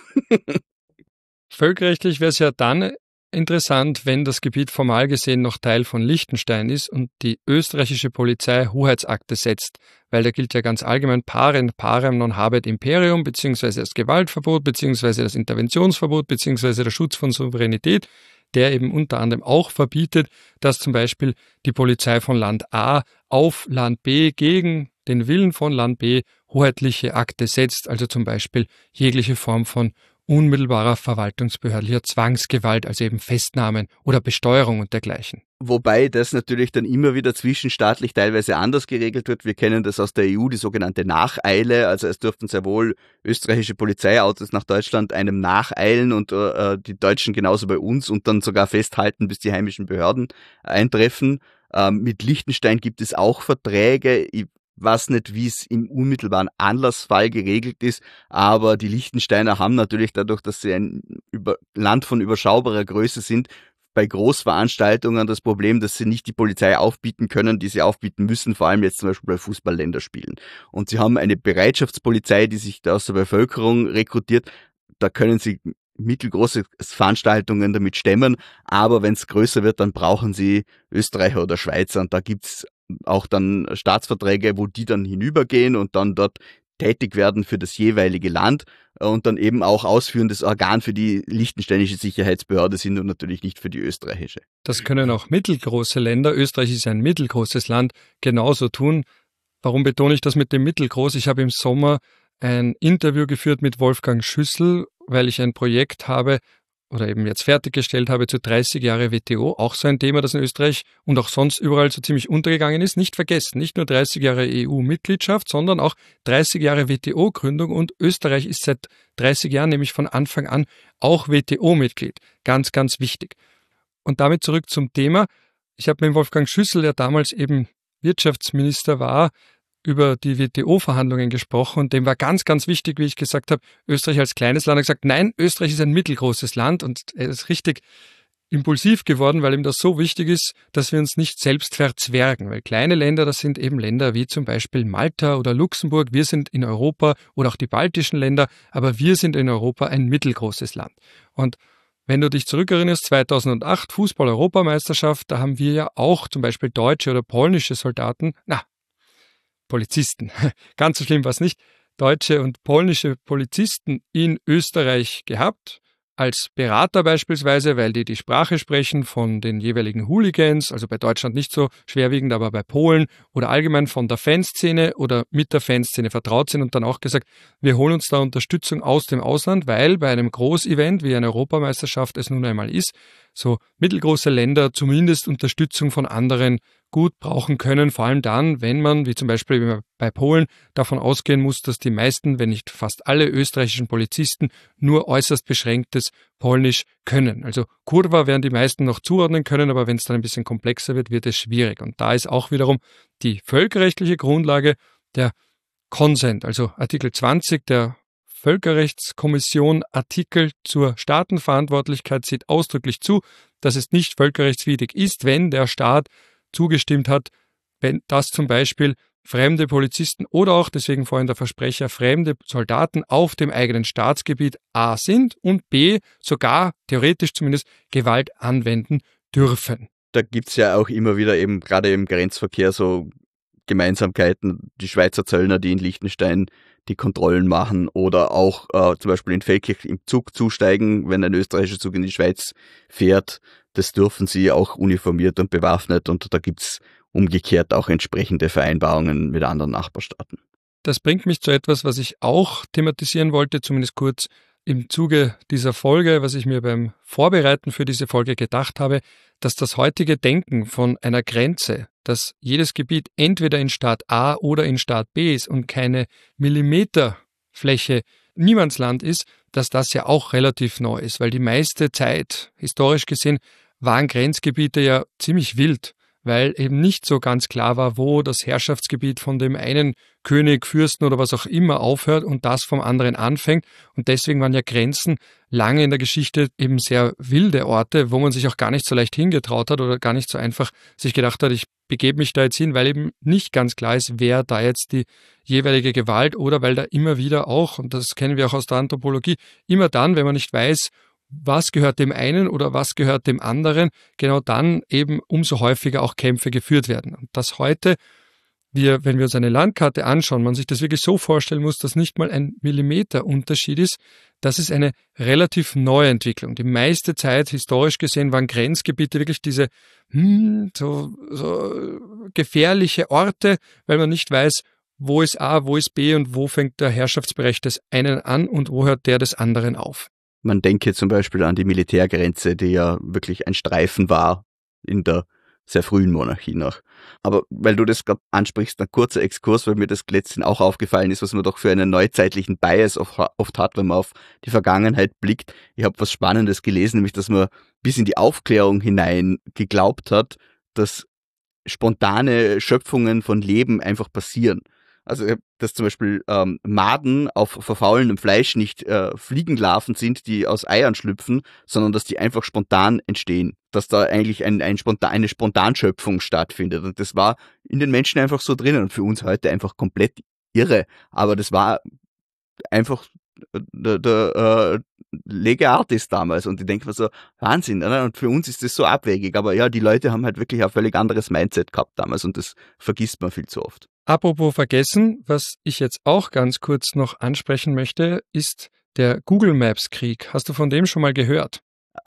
Speaker 1: Völkerrechtlich wäre es ja dann interessant, wenn das Gebiet formal gesehen noch Teil von Liechtenstein ist und die österreichische Polizei Hoheitsakte setzt, weil da gilt ja ganz allgemein parem non habet imperium, beziehungsweise das Gewaltverbot, beziehungsweise das Interventionsverbot, beziehungsweise der Schutz von Souveränität, der eben unter anderem auch verbietet, dass zum Beispiel die Polizei von Land A auf Land B gegen den Willen von Land B hoheitliche Akte setzt, also zum Beispiel jegliche Form von unmittelbarer verwaltungsbehördlicher Zwangsgewalt, also eben Festnahmen oder Besteuerung und dergleichen.
Speaker 2: Wobei das natürlich dann immer wieder zwischenstaatlich teilweise anders geregelt wird. Wir kennen das aus der EU, die sogenannte Nacheile. Also es dürften sehr wohl österreichische Polizeiautos nach Deutschland einem nacheilen und die Deutschen genauso bei uns und dann sogar festhalten, bis die heimischen Behörden eintreffen. Mit Liechtenstein gibt es auch Verträge. Ich weiß nicht, wie es im unmittelbaren Anlassfall geregelt ist, aber die Liechtensteiner haben natürlich dadurch, dass sie ein Land von überschaubarer Größe sind, bei Großveranstaltungen das Problem, dass sie nicht die Polizei aufbieten können, die sie aufbieten müssen, vor allem jetzt zum Beispiel bei Fußball-Länderspielen. Und sie haben eine Bereitschaftspolizei, die sich da aus der Bevölkerung rekrutiert. Da können sie mittelgroße Veranstaltungen damit stemmen, aber wenn es größer wird, dann brauchen sie Österreicher oder Schweizer und da gibt's auch dann Staatsverträge, wo die dann hinübergehen und dann dort tätig werden für das jeweilige Land und dann eben auch ausführendes Organ für die liechtensteinische Sicherheitsbehörde sind und natürlich nicht für die österreichische.
Speaker 1: Das können auch mittelgroße Länder, Österreich ist ein mittelgroßes Land, genauso tun. Warum betone ich das mit dem mittelgroß? Ich habe im Sommer ein Interview geführt mit Wolfgang Schüssel, weil ich ein Projekt habe, oder eben jetzt fertiggestellt habe zu 30 Jahre WTO, auch so ein Thema, das in Österreich und auch sonst überall so ziemlich untergegangen ist. Nicht vergessen, nicht nur 30 Jahre EU-Mitgliedschaft, sondern auch 30 Jahre WTO-Gründung und Österreich ist seit 30 Jahren nämlich von Anfang an auch WTO-Mitglied. Ganz, ganz wichtig. Und damit zurück zum Thema. Ich habe mit Wolfgang Schüssel, der damals eben Wirtschaftsminister war, über die WTO-Verhandlungen gesprochen und dem war ganz, ganz wichtig, wie ich gesagt habe, Österreich als kleines Land hat gesagt, nein, Österreich ist ein mittelgroßes Land und er ist richtig impulsiv geworden, weil ihm das so wichtig ist, dass wir uns nicht selbst verzwergen, weil kleine Länder, das sind eben Länder wie zum Beispiel Malta oder Luxemburg, wir sind in Europa oder auch die baltischen Länder, aber wir sind in Europa ein mittelgroßes Land. Und wenn du dich zurückerinnerst, 2008 Fußball-Europameisterschaft, da haben wir ja auch zum Beispiel deutsche oder polnische Soldaten, Polizisten, ganz so schlimm war es nicht, deutsche und polnische Polizisten in Österreich gehabt, als Berater beispielsweise, weil die Sprache sprechen von den jeweiligen Hooligans, also bei Deutschland nicht so schwerwiegend, aber bei Polen oder allgemein von der Fanszene oder mit der Fanszene vertraut sind und dann auch gesagt, wir holen uns da Unterstützung aus dem Ausland, weil bei einem Großevent wie eine Europameisterschaft es nun einmal ist, so mittelgroße Länder zumindest Unterstützung von anderen gut brauchen können, vor allem dann, wenn man, wie zum Beispiel bei Polen, davon ausgehen muss, dass die meisten, wenn nicht fast alle österreichischen Polizisten nur äußerst beschränktes Polnisch können. Also Kurwa werden die meisten noch zuordnen können, aber wenn es dann ein bisschen komplexer wird, wird es schwierig. Und da ist auch wiederum die völkerrechtliche Grundlage der Consent, also Artikel 20 der Völkerrechtskommission Artikel zur Staatenverantwortlichkeit sieht ausdrücklich zu, dass es nicht völkerrechtswidrig ist, wenn der Staat zugestimmt hat, wenn das zum Beispiel fremde Polizisten oder auch, deswegen vorhin der Versprecher, fremde Soldaten auf dem eigenen Staatsgebiet A sind und B sogar, theoretisch zumindest, Gewalt anwenden dürfen.
Speaker 2: Da gibt's ja auch immer wieder eben gerade im Grenzverkehr so Gemeinsamkeiten, die Schweizer Zöllner, die in Liechtenstein die Kontrollen machen oder auch zum Beispiel in Feldkirch im Zug zusteigen, wenn ein österreichischer Zug in die Schweiz fährt. Das dürfen sie auch uniformiert und bewaffnet und da gibt's umgekehrt auch entsprechende Vereinbarungen mit anderen Nachbarstaaten.
Speaker 1: das bringt mich zu etwas, was ich auch thematisieren wollte, zumindest kurz im Zuge dieser Folge, was ich mir beim Vorbereiten für diese Folge gedacht habe, dass das heutige Denken von einer Grenze, dass jedes Gebiet entweder in Staat A oder in Staat B ist und keine Millimeterfläche Niemandsland ist, dass das ja auch relativ neu ist, weil die meiste Zeit, historisch gesehen, waren Grenzgebiete ja ziemlich wild, weil eben nicht so ganz klar war, wo das Herrschaftsgebiet von dem einen König, Fürsten oder was auch immer aufhört und das vom anderen anfängt. Und deswegen waren ja Grenzen lange in der Geschichte eben sehr wilde Orte, wo man sich auch gar nicht so leicht hingetraut hat oder gar nicht so einfach sich gedacht hat, ich begebe mich da jetzt hin, weil eben nicht ganz klar ist, wer da jetzt die jeweilige Gewalt oder weil da immer wieder auch, und das kennen wir auch aus der Anthropologie, immer dann, wenn man nicht weiß, was gehört dem einen oder was gehört dem anderen, genau dann eben umso häufiger auch Kämpfe geführt werden. Und dass heute, wenn wir uns eine Landkarte anschauen, man sich das wirklich so vorstellen muss, dass nicht mal ein Millimeter Unterschied ist, das ist eine relativ neue Entwicklung. Die meiste Zeit, historisch gesehen, waren Grenzgebiete wirklich diese so gefährliche Orte, weil man nicht weiß, wo ist A, wo ist B und wo fängt der Herrschaftsbereich des einen an und wo hört der des anderen auf.
Speaker 2: Man denke zum Beispiel an die Militärgrenze, die ja wirklich ein Streifen war in der sehr frühen Monarchie noch. Aber weil du das gerade ansprichst, ein kurzer Exkurs, weil mir das letztens auch aufgefallen ist, was man doch für einen neuzeitlichen Bias oft hat, wenn man auf die Vergangenheit blickt. Ich habe was Spannendes gelesen, nämlich dass man bis in die Aufklärung hinein geglaubt hat, dass spontane Schöpfungen von Leben einfach passieren. Also dass zum Beispiel Maden auf verfaulendem Fleisch nicht Fliegenlarven sind, die aus Eiern schlüpfen, sondern dass die einfach spontan entstehen. Dass da eigentlich eine Spontanschöpfung stattfindet. Und das war in den Menschen einfach so drinnen und für uns heute einfach komplett irre. Aber das war einfach der Lege Artis damals und ich denke mir so, Wahnsinn, oder? Und für uns ist das so abwegig, aber ja, die Leute haben halt wirklich ein völlig anderes Mindset gehabt damals und das vergisst man viel zu oft.
Speaker 1: Apropos vergessen, was ich jetzt auch ganz kurz noch ansprechen möchte, ist der Google Maps Krieg. Hast du von dem schon mal gehört?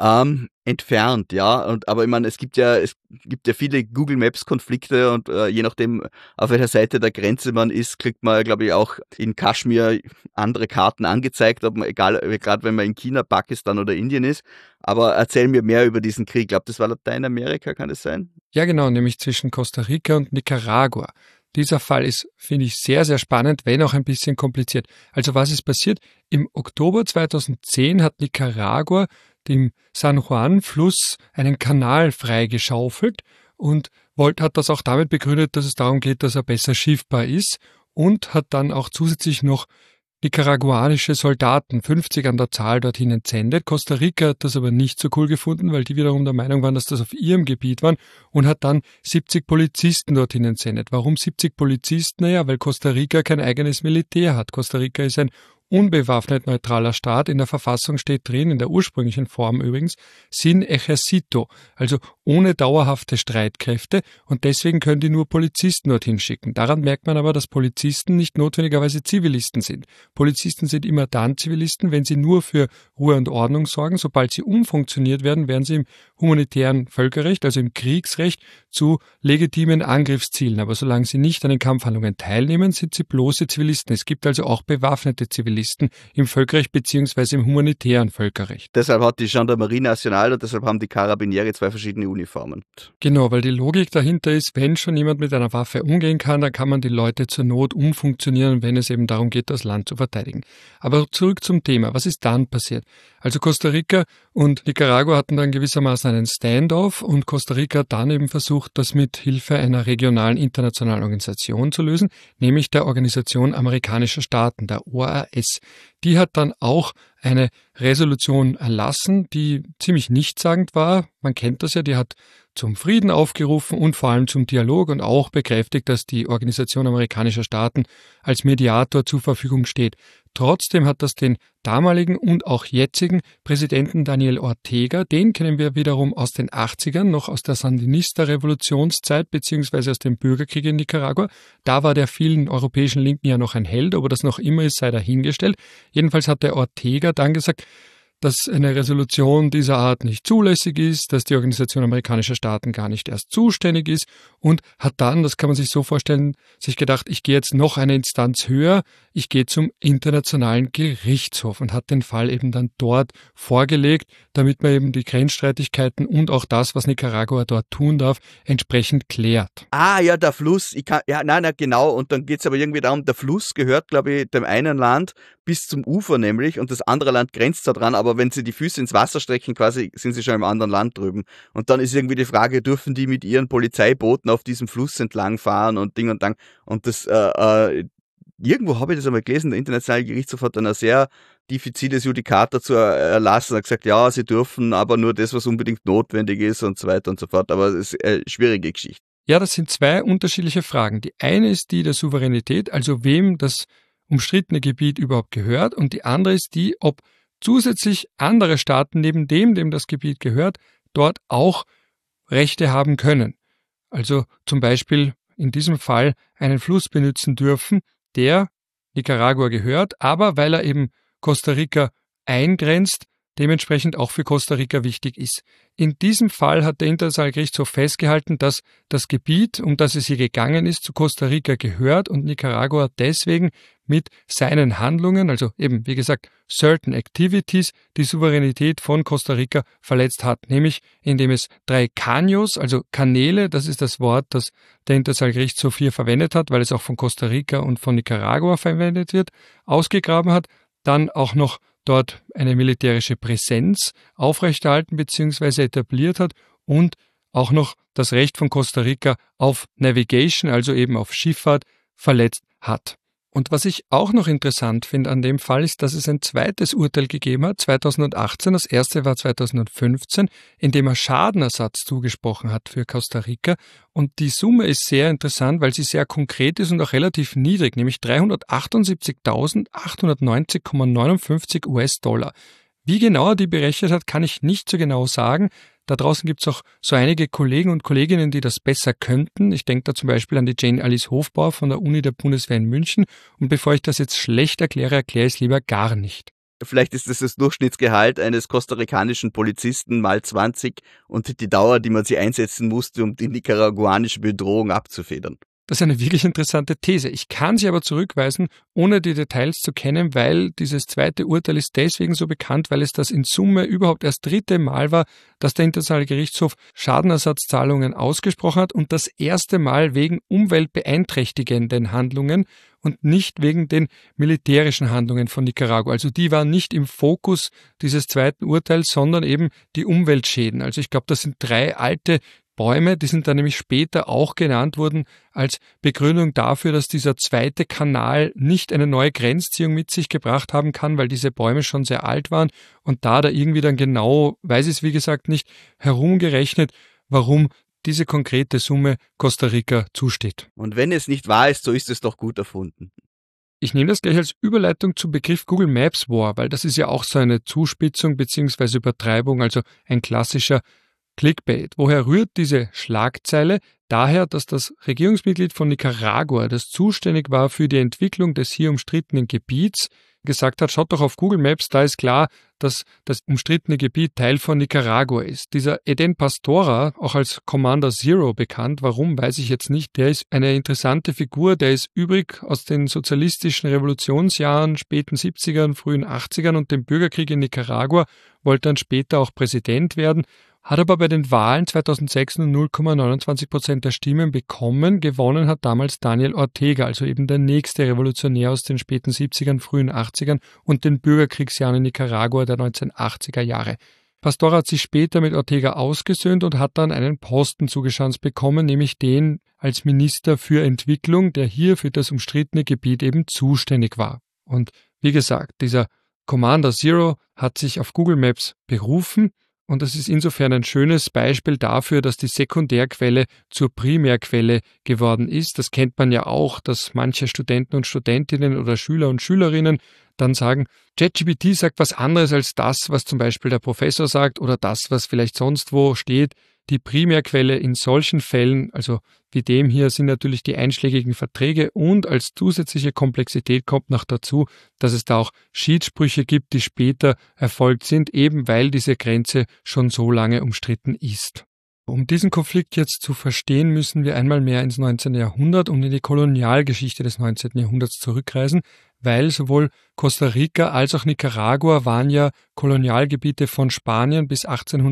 Speaker 2: Entfernt, ja. Aber ich meine, es gibt ja viele Google Maps Konflikte und je nachdem, auf welcher Seite der Grenze man ist, kriegt man, glaube ich, auch in Kaschmir andere Karten angezeigt, gerade wenn man in China, Pakistan oder Indien ist. Aber erzähl mir mehr über diesen Krieg. Ich glaube, das war Lateinamerika, kann es sein?
Speaker 1: Ja, genau, nämlich zwischen Costa Rica und Nicaragua. Dieser Fall ist, finde ich, sehr, sehr spannend, wenn auch ein bisschen kompliziert. Also was ist passiert? Im Oktober 2010 hat Nicaragua dem San Juan-Fluss einen Kanal freigeschaufelt und hat das auch damit begründet, dass es darum geht, dass er besser schiffbar ist und hat dann auch zusätzlich noch nicaraguanische Soldaten, 50 an der Zahl, dorthin entsendet. Costa Rica hat das aber nicht so cool gefunden, weil die wiederum der Meinung waren, dass das auf ihrem Gebiet waren und hat dann 70 Polizisten dorthin entsendet. Warum 70 Polizisten? Naja, weil Costa Rica kein eigenes Militär hat. Costa Rica ist ein unbewaffnet neutraler Staat. In der Verfassung steht drin, in der ursprünglichen Form übrigens, sin ejército, also ohne dauerhafte Streitkräfte und deswegen können die nur Polizisten dorthin schicken. Daran merkt man aber, dass Polizisten nicht notwendigerweise Zivilisten sind. Polizisten sind immer dann Zivilisten, wenn sie nur für Ruhe und Ordnung sorgen. Sobald sie umfunktioniert werden, werden sie im humanitären Völkerrecht, also im Kriegsrecht, zu legitimen Angriffszielen. Aber solange sie nicht an den Kampfhandlungen teilnehmen, sind sie bloße Zivilisten. Es gibt also auch bewaffnete Zivilisten im Völkerrecht bzw. im humanitären Völkerrecht.
Speaker 2: Deshalb hat die Gendarmerie Nationale und deshalb haben die Karabiniere zwei verschiedene Uniformen.
Speaker 1: Genau, weil die Logik dahinter ist, wenn schon jemand mit einer Waffe umgehen kann, dann kann man die Leute zur Not umfunktionieren, wenn es eben darum geht, das Land zu verteidigen. Aber zurück zum Thema. Was ist dann passiert? Also Costa Rica und Nicaragua hatten dann gewissermaßen einen Standoff und Costa Rica hat dann eben versucht, das mit Hilfe einer regionalen internationalen Organisation zu lösen, nämlich der Organisation Amerikanischer Staaten, der OAS. Die hat dann auch eine Resolution erlassen, die ziemlich nichtssagend war. Man kennt das ja, die hat zum Frieden aufgerufen und vor allem zum Dialog und auch bekräftigt, dass die Organisation Amerikanischer Staaten als Mediator zur Verfügung steht. Trotzdem hat das den damaligen und auch jetzigen Präsidenten Daniel Ortega, den kennen wir wiederum aus den 80ern, noch aus der Sandinista-Revolutionszeit beziehungsweise aus dem Bürgerkrieg in Nicaragua. Da war der vielen europäischen Linken ja noch ein Held, ob er das noch immer ist, sei dahingestellt. Jedenfalls hat der Ortega dann gesagt, dass eine Resolution dieser Art nicht zulässig ist, dass die Organisation amerikanischer Staaten gar nicht erst zuständig ist und hat dann, das kann man sich so vorstellen, sich gedacht, ich gehe jetzt noch eine Instanz höher, ich gehe zum Internationalen Gerichtshof und hat den Fall eben dann dort vorgelegt, damit man eben die Grenzstreitigkeiten und auch das, was Nicaragua dort tun darf, entsprechend klärt.
Speaker 2: Ah, ja, der Fluss. Genau. Und dann geht's aber irgendwie darum, der Fluss gehört, glaube ich, dem einen Land bis zum Ufer nämlich und das andere Land grenzt da dran, aber wenn sie die Füße ins Wasser strecken, quasi sind sie schon im anderen Land drüben. Und dann ist irgendwie die Frage, dürfen die mit ihren Polizeibooten auf diesem Fluss entlang fahren und Ding und Dang. Und das, irgendwo habe ich das einmal gelesen, der Internationale Gerichtshof hat dann ein sehr diffiziles Judikat dazu erlassen, hat gesagt, ja, sie dürfen aber nur das, was unbedingt notwendig ist und so weiter und so fort. Aber es ist eine schwierige Geschichte.
Speaker 1: Ja, das sind zwei unterschiedliche Fragen. Die eine ist die der Souveränität, also wem das umstrittene Gebiet überhaupt gehört, und die andere ist die, ob zusätzlich andere Staaten neben dem das Gebiet gehört, dort auch Rechte haben können. Also zum Beispiel in diesem Fall einen Fluss benutzen dürfen, der Nicaragua gehört, aber weil er eben Costa Rica eingrenzt, dementsprechend auch für Costa Rica wichtig ist. In diesem Fall hat der Internationale Gerichtshof festgehalten, dass das Gebiet, um das es hier gegangen ist, zu Costa Rica gehört und Nicaragua deswegen mit seinen Handlungen, also eben, wie gesagt, certain activities, die Souveränität von Costa Rica verletzt hat, nämlich indem es 3 Caños, also Kanäle, das ist das Wort, das der Internationale Gerichtshof hier verwendet hat, weil es auch von Costa Rica und von Nicaragua verwendet wird, ausgegraben hat, dann auch noch dort eine militärische Präsenz aufrechterhalten bzw. etabliert hat und auch noch das Recht von Costa Rica auf Navigation, also eben auf Schifffahrt, verletzt hat. Und was ich auch noch interessant finde an dem Fall ist, dass es ein zweites Urteil gegeben hat, 2018, das erste war 2015, in dem er Schadenersatz zugesprochen hat für Costa Rica. Und die Summe ist sehr interessant, weil sie sehr konkret ist und auch relativ niedrig, nämlich 378.890,59 US-Dollar. Wie genau er die berechnet hat, kann ich nicht so genau sagen. Da draußen gibt es auch so einige Kollegen und Kolleginnen, die das besser könnten. Ich denke da zum Beispiel an die Jane Alice Hofbauer von der Uni der Bundeswehr in München. Und bevor ich das jetzt schlecht erkläre ich es lieber gar nicht.
Speaker 2: Vielleicht ist das Durchschnittsgehalt eines kostarikanischen Polizisten mal 20 und die Dauer, die man sie einsetzen musste, um die nicaraguanische Bedrohung abzufedern.
Speaker 1: Das ist eine wirklich interessante These. Ich kann sie aber zurückweisen, ohne die Details zu kennen, weil dieses zweite Urteil ist deswegen so bekannt, weil es das in Summe überhaupt erst 3. Mal war, dass der Internationale Gerichtshof Schadenersatzzahlungen ausgesprochen hat und das erste Mal wegen umweltbeeinträchtigenden Handlungen und nicht wegen den militärischen Handlungen von Nicaragua. Also die waren nicht im Fokus dieses zweiten Urteils, sondern eben die Umweltschäden. Also ich glaube, das sind 3 alte Bäume, die sind dann nämlich später auch genannt worden als Begründung dafür, dass dieser zweite Kanal nicht eine neue Grenzziehung mit sich gebracht haben kann, weil diese Bäume schon sehr alt waren und da irgendwie dann genau, weiß ich es wie gesagt nicht, herumgerechnet, warum diese konkrete Summe Costa Rica zusteht.
Speaker 2: Und wenn es nicht wahr ist, so ist es doch gut erfunden.
Speaker 1: Ich nehme das gleich als Überleitung zum Begriff Google Maps War, weil das ist ja auch so eine Zuspitzung bzw. Übertreibung, also ein klassischer Clickbait. Woher rührt diese Schlagzeile? Daher, dass das Regierungsmitglied von Nicaragua, das zuständig war für die Entwicklung des hier umstrittenen Gebiets, gesagt hat, schaut doch auf Google Maps, da ist klar, dass das umstrittene Gebiet Teil von Nicaragua ist. Dieser Eden Pastora, auch als Commander Zero bekannt, warum, weiß ich jetzt nicht, der ist eine interessante Figur, der ist übrig aus den sozialistischen Revolutionsjahren, späten 70ern, frühen 80ern und dem Bürgerkrieg in Nicaragua, wollte dann später auch Präsident werden, hat aber bei den Wahlen 2006 nur 0,29% der Stimmen bekommen. Gewonnen hat damals Daniel Ortega, also eben der nächste Revolutionär aus den späten 70ern, frühen 80ern und den Bürgerkriegsjahren in Nicaragua der 1980er Jahre. Pastora hat sich später mit Ortega ausgesöhnt und hat dann einen Posten zugeschanzt bekommen, nämlich den als Minister für Entwicklung, der hier für das umstrittene Gebiet eben zuständig war. Und wie gesagt, dieser Commander Zero hat sich auf Google Maps berufen. Und das ist insofern ein schönes Beispiel dafür, dass die Sekundärquelle zur Primärquelle geworden ist. Das kennt man ja auch, dass manche Studenten und Studentinnen oder Schüler und Schülerinnen dann sagen, ChatGPT sagt was anderes als das, was zum Beispiel der Professor sagt oder das, was vielleicht sonst wo steht. Die Primärquelle in solchen Fällen, also wie dem hier, sind natürlich die einschlägigen Verträge und als zusätzliche Komplexität kommt noch dazu, dass es da auch Schiedssprüche gibt, die später erfolgt sind, eben weil diese Grenze schon so lange umstritten ist. Um diesen Konflikt jetzt zu verstehen, müssen wir einmal mehr ins 19. Jahrhundert und in die Kolonialgeschichte des 19. Jahrhunderts zurückreisen, weil sowohl Costa Rica als auch Nicaragua waren ja Kolonialgebiete von Spanien bis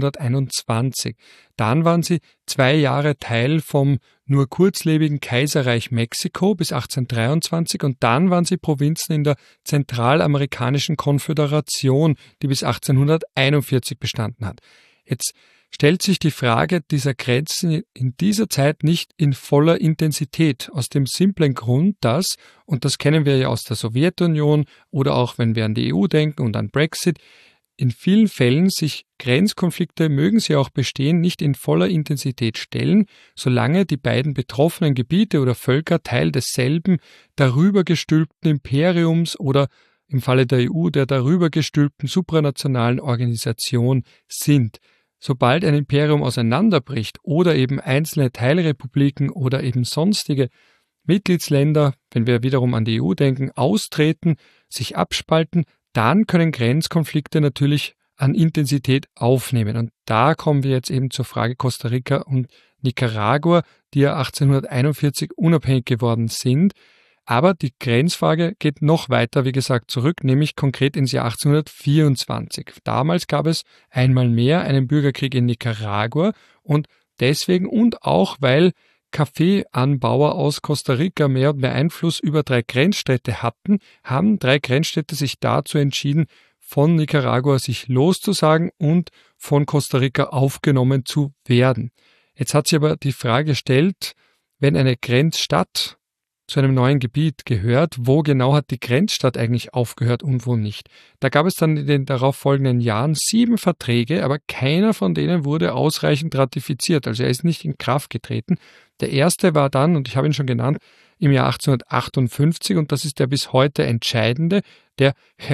Speaker 1: 1821. Dann waren sie 2 Jahre Teil vom nur kurzlebigen Kaiserreich Mexiko bis 1823 und dann waren sie Provinzen in der Zentralamerikanischen Konföderation, die bis 1841 bestanden hat. Jetzt stellt sich die Frage dieser Grenzen in dieser Zeit nicht in voller Intensität, aus dem simplen Grund, dass, und das kennen wir ja aus der Sowjetunion oder auch wenn wir an die EU denken und an Brexit, in vielen Fällen sich Grenzkonflikte, mögen sie auch bestehen, nicht in voller Intensität stellen, solange die beiden betroffenen Gebiete oder Völker Teil desselben darüber gestülpten Imperiums oder im Falle der EU der darüber gestülpten supranationalen Organisation sind. Sobald ein Imperium auseinanderbricht oder eben einzelne Teilrepubliken oder eben sonstige Mitgliedsländer, wenn wir wiederum an die EU denken, austreten, sich abspalten, dann können Grenzkonflikte natürlich an Intensität aufnehmen. Und da kommen wir jetzt eben zur Frage Costa Rica und Nicaragua, die ja 1841 unabhängig geworden sind. Aber die Grenzfrage geht noch weiter, wie gesagt, zurück, nämlich konkret ins Jahr 1824. Damals gab es einmal mehr einen Bürgerkrieg in Nicaragua und deswegen und auch, weil Kaffeeanbauer aus Costa Rica mehr und mehr Einfluss über 3 Grenzstädte hatten, haben 3 Grenzstädte sich dazu entschieden, von Nicaragua sich loszusagen und von Costa Rica aufgenommen zu werden. Jetzt hat sich aber die Frage gestellt, wenn eine Grenzstadt zu einem neuen Gebiet gehört, wo genau hat die Grenzstadt eigentlich aufgehört und wo nicht. Da gab es dann in den darauffolgenden Jahren 7 Verträge, aber keiner von denen wurde ausreichend ratifiziert, also er ist nicht in Kraft getreten. Der erste war dann, und ich habe ihn schon genannt, im Jahr 1858 und das ist der bis heute entscheidende, der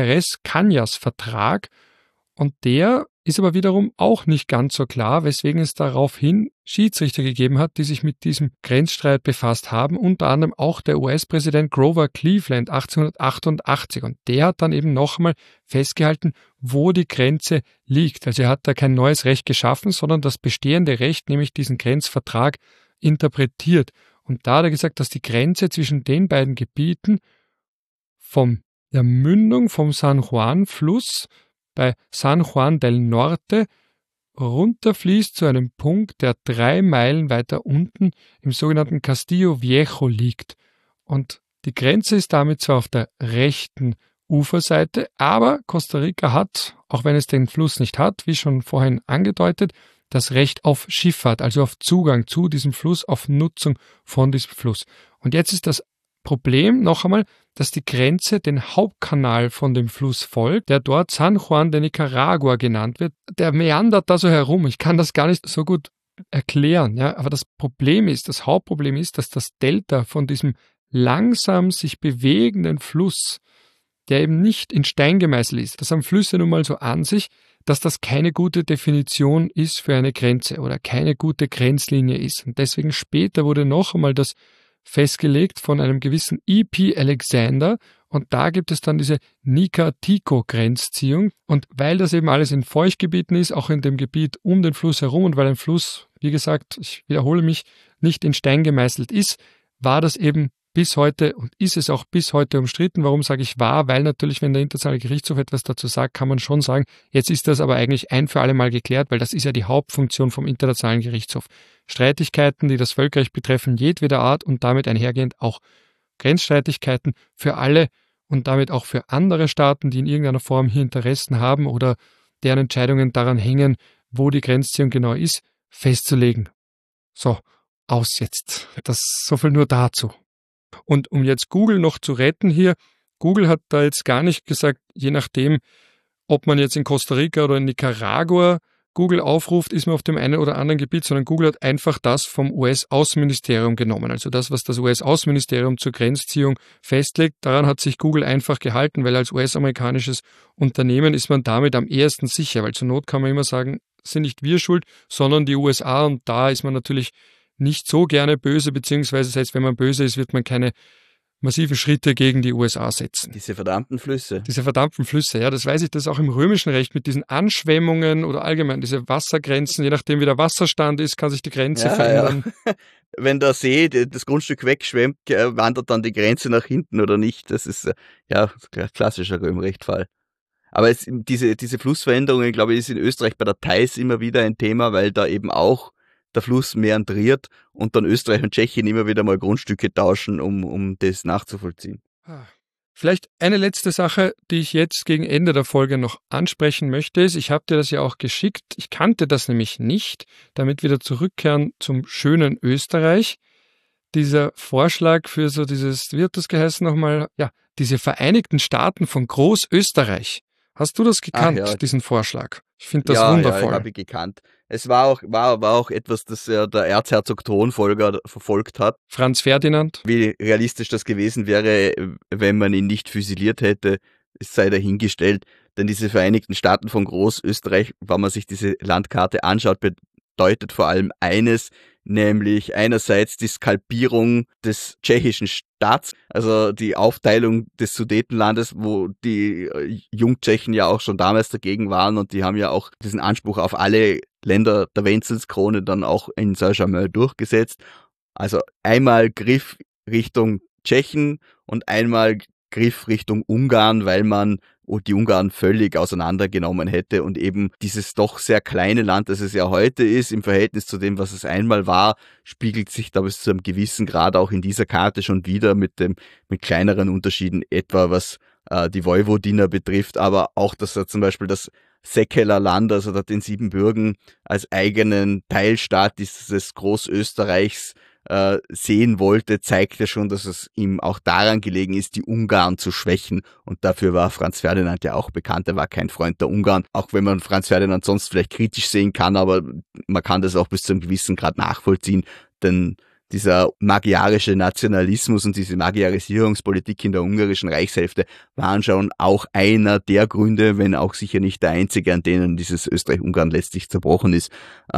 Speaker 1: Jerez-Cañas-Vertrag und der ist aber wiederum auch nicht ganz so klar, weswegen es daraufhin Schiedsrichter gegeben hat, die sich mit diesem Grenzstreit befasst haben, unter anderem auch der US-Präsident Grover Cleveland 1888 und der hat dann eben noch einmal festgehalten, wo die Grenze liegt. Also er hat da kein neues Recht geschaffen, sondern das bestehende Recht, nämlich diesen Grenzvertrag, interpretiert. Und da hat er gesagt, dass die Grenze zwischen den beiden Gebieten von der Mündung vom San Juan-Fluss bei San Juan del Norte runterfließt zu einem Punkt, der 3 Meilen weiter unten im sogenannten Castillo Viejo liegt. Und die Grenze ist damit zwar auf der rechten Uferseite, aber Costa Rica hat, auch wenn es den Fluss nicht hat, wie schon vorhin angedeutet, das Recht auf Schifffahrt, also auf Zugang zu diesem Fluss, auf Nutzung von diesem Fluss. Und jetzt ist das Problem noch einmal, dass die Grenze den Hauptkanal von dem Fluss folgt, der dort San Juan de Nicaragua genannt wird. Der meandert da so herum. Ich kann das gar nicht so gut erklären, ja. Aber das Hauptproblem ist, dass das Delta von diesem langsam sich bewegenden Fluss, der eben nicht in Stein gemeißelt ist, das haben Flüsse nun mal so an sich, dass das keine gute Definition ist für eine Grenze oder keine gute Grenzlinie ist. Und deswegen später wurde noch einmal das festgelegt von einem gewissen E.P. Alexander und da gibt es dann diese Nica-Tico-Grenzziehung und weil das eben alles in Feuchtgebieten ist, auch in dem Gebiet um den Fluss herum und weil ein Fluss, wie gesagt, ich wiederhole mich, nicht in Stein gemeißelt ist, war das eben bis heute und ist es auch bis heute umstritten. Warum sage ich war? Weil natürlich, wenn der Internationale Gerichtshof etwas dazu sagt, kann man schon sagen, jetzt ist das aber eigentlich ein für alle Mal geklärt, weil das ist ja die Hauptfunktion vom Internationalen Gerichtshof. Streitigkeiten, die das Völkerrecht betreffen, jedweder Art und damit einhergehend auch Grenzstreitigkeiten für alle und damit auch für andere Staaten, die in irgendeiner Form hier Interessen haben oder deren Entscheidungen daran hängen, wo die Grenzziehung genau ist, festzulegen. So, aus jetzt. Das so viel nur dazu. Und um jetzt Google noch zu retten hier, Google hat da jetzt gar nicht gesagt, je nachdem, ob man jetzt in Costa Rica oder in Nicaragua Google aufruft, ist man auf dem einen oder anderen Gebiet, sondern Google hat einfach das vom US-Außenministerium genommen. Also das, was das US-Außenministerium zur Grenzziehung festlegt, daran hat sich Google einfach gehalten, weil als US-amerikanisches Unternehmen ist man damit am ehesten sicher, weil zur Not kann man immer sagen, sind nicht wir schuld, sondern die USA. Und da ist man natürlich nicht so gerne böse, beziehungsweise selbst wenn man böse ist, wird man keine massiven Schritte gegen die USA setzen.
Speaker 2: Diese verdammten Flüsse.
Speaker 1: Diese verdammten Flüsse, ja, das weiß ich, das auch im römischen Recht mit diesen Anschwemmungen oder allgemein diese Wassergrenzen, je nachdem wie der Wasserstand ist, kann sich die Grenze verändern.
Speaker 2: Ja. Wenn der See das Grundstück wegschwemmt, wandert dann die Grenze nach hinten oder nicht. Das ist klassischer Römrechtfall. Aber diese Flussveränderungen, glaube ich, ist in Österreich bei der Theiß immer wieder ein Thema, weil da eben auch der Fluss meandriert und dann Österreich und Tschechien immer wieder mal Grundstücke tauschen, um das nachzuvollziehen.
Speaker 1: Vielleicht eine letzte Sache, die ich jetzt gegen Ende der Folge noch ansprechen möchte, ist, ich habe dir das ja auch geschickt, ich kannte das nämlich nicht, damit wieder zurückkehren zum schönen Österreich. Dieser Vorschlag für so dieses, wie hat das geheißen nochmal? Ja, diese Vereinigten Staaten von Großösterreich. Hast du das gekannt, diesen Vorschlag? Ich finde das wundervoll.
Speaker 2: Ja, habe ich gekannt. Es war auch etwas, das der Erzherzog Thronfolger verfolgt hat.
Speaker 1: Franz Ferdinand.
Speaker 2: Wie realistisch das gewesen wäre, wenn man ihn nicht füsiliert hätte, es sei dahingestellt. Denn diese Vereinigten Staaten von Großösterreich, wenn man sich diese Landkarte anschaut, bedeutet vor allem eines, nämlich einerseits die Skalpierung des tschechischen Staats, also die Aufteilung des Sudetenlandes, wo die Jungtschechen ja auch schon damals dagegen waren und die haben ja auch diesen Anspruch auf alle Länder der Wenzelskrone dann auch in Saint-Germain durchgesetzt. Also einmal Griff Richtung Tschechen und einmal Griff Richtung Ungarn, weil man die Ungarn völlig auseinandergenommen hätte und eben dieses doch sehr kleine Land, das es ja heute ist, im Verhältnis zu dem, was es einmal war, spiegelt sich da bis zu einem gewissen Grad auch in dieser Karte schon wieder mit kleineren Unterschieden, etwa was die Vojvodina betrifft, aber auch, dass er zum Beispiel das Szekler Land, also den Siebenbürgen als eigenen Teilstaat dieses Großösterreichs sehen wollte, zeigt ja schon, dass es ihm auch daran gelegen ist, die Ungarn zu schwächen. Und dafür war Franz Ferdinand ja auch bekannt. Er war kein Freund der Ungarn, auch wenn man Franz Ferdinand sonst vielleicht kritisch sehen kann, aber man kann das auch bis zu einem gewissen Grad nachvollziehen, denn dieser magyarische Nationalismus und diese Magyarisierungspolitik in der ungarischen Reichshälfte waren schon auch einer der Gründe, wenn auch sicher nicht der einzige, an denen dieses Österreich-Ungarn letztlich zerbrochen ist.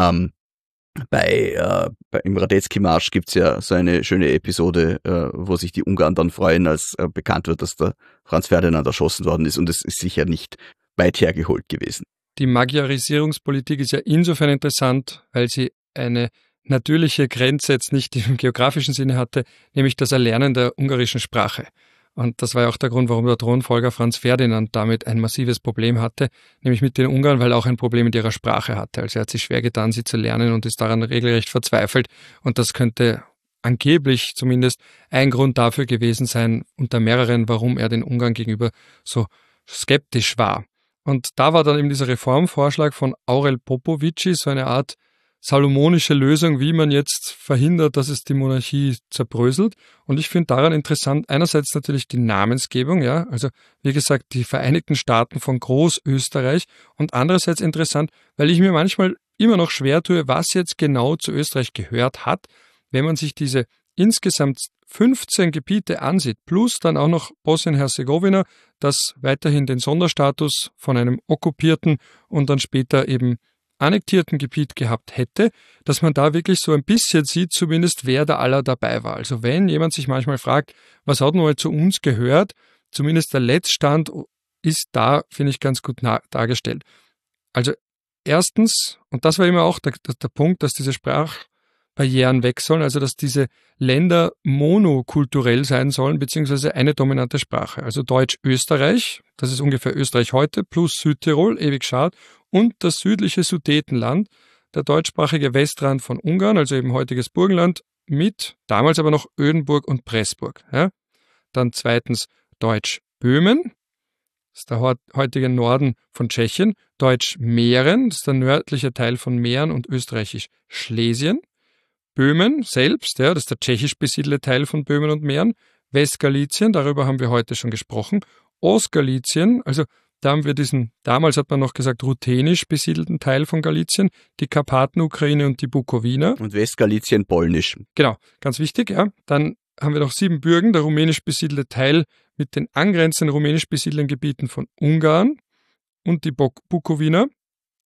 Speaker 2: Im Radetzky-Marsch gibt's ja so eine schöne Episode, wo sich die Ungarn dann freuen, als bekannt wird, dass der Franz Ferdinand erschossen worden ist, und es ist sicher nicht weit hergeholt gewesen.
Speaker 1: Die Magyarisierungspolitik ist ja insofern interessant, weil sie eine natürliche Grenze jetzt nicht im geografischen Sinne hatte, nämlich das Erlernen der ungarischen Sprache. Und das war ja auch der Grund, warum der Thronfolger Franz Ferdinand damit ein massives Problem hatte, nämlich mit den Ungarn, weil er auch ein Problem mit ihrer Sprache hatte. Also er hat sich schwer getan, sie zu lernen und ist daran regelrecht verzweifelt. Und das könnte angeblich zumindest ein Grund dafür gewesen sein, unter mehreren, warum er den Ungarn gegenüber so skeptisch war. Und da war dann eben dieser Reformvorschlag von Aurel Popovici, so eine Art salomonische Lösung, wie man jetzt verhindert, dass es die Monarchie zerbröselt. Und ich finde daran interessant, einerseits natürlich die Namensgebung, ja, also wie gesagt, die Vereinigten Staaten von Großösterreich, und andererseits interessant, weil ich mir manchmal immer noch schwer tue, was jetzt genau zu Österreich gehört hat, wenn man sich diese insgesamt 15 Gebiete ansieht, plus dann auch noch Bosnien-Herzegowina, das weiterhin den Sonderstatus von einem okkupierten und dann später eben annektierten Gebiet gehabt hätte, dass man da wirklich so ein bisschen sieht, zumindest wer da aller dabei war. Also wenn jemand sich manchmal fragt, was hat nun mal zu uns gehört, zumindest der Letztstand ist da, finde ich, ganz gut dargestellt. Also erstens, und das war immer auch der Punkt, dass diese Sprachbarrieren weg sollen, also dass diese Länder monokulturell sein sollen, beziehungsweise eine dominante Sprache. Also Deutsch-Österreich, das ist ungefähr Österreich heute, plus Südtirol, ewig schad, und das südliche Sudetenland, der deutschsprachige Westrand von Ungarn, also eben heutiges Burgenland, mit damals aber noch Ödenburg und Pressburg. Ja. Dann zweitens Deutsch-Böhmen, das ist der heutige Norden von Tschechien, Deutsch-Mähren, das ist der nördliche Teil von Mähren und österreichisch Schlesien, Böhmen selbst, ja, das ist der tschechisch besiedelte Teil von Böhmen und Mähren, Westgalizien, darüber haben wir heute schon gesprochen, Ostgalizien, also da haben wir diesen, damals hat man noch gesagt, ruthenisch besiedelten Teil von Galizien, die Karpaten-Ukraine und die Bukowina.
Speaker 2: Und Westgalizien polnisch.
Speaker 1: Genau, ganz wichtig, ja. Dann haben wir noch Siebenbürgen, der rumänisch besiedelte Teil mit den angrenzenden rumänisch besiedelten Gebieten von Ungarn und die Bukowina.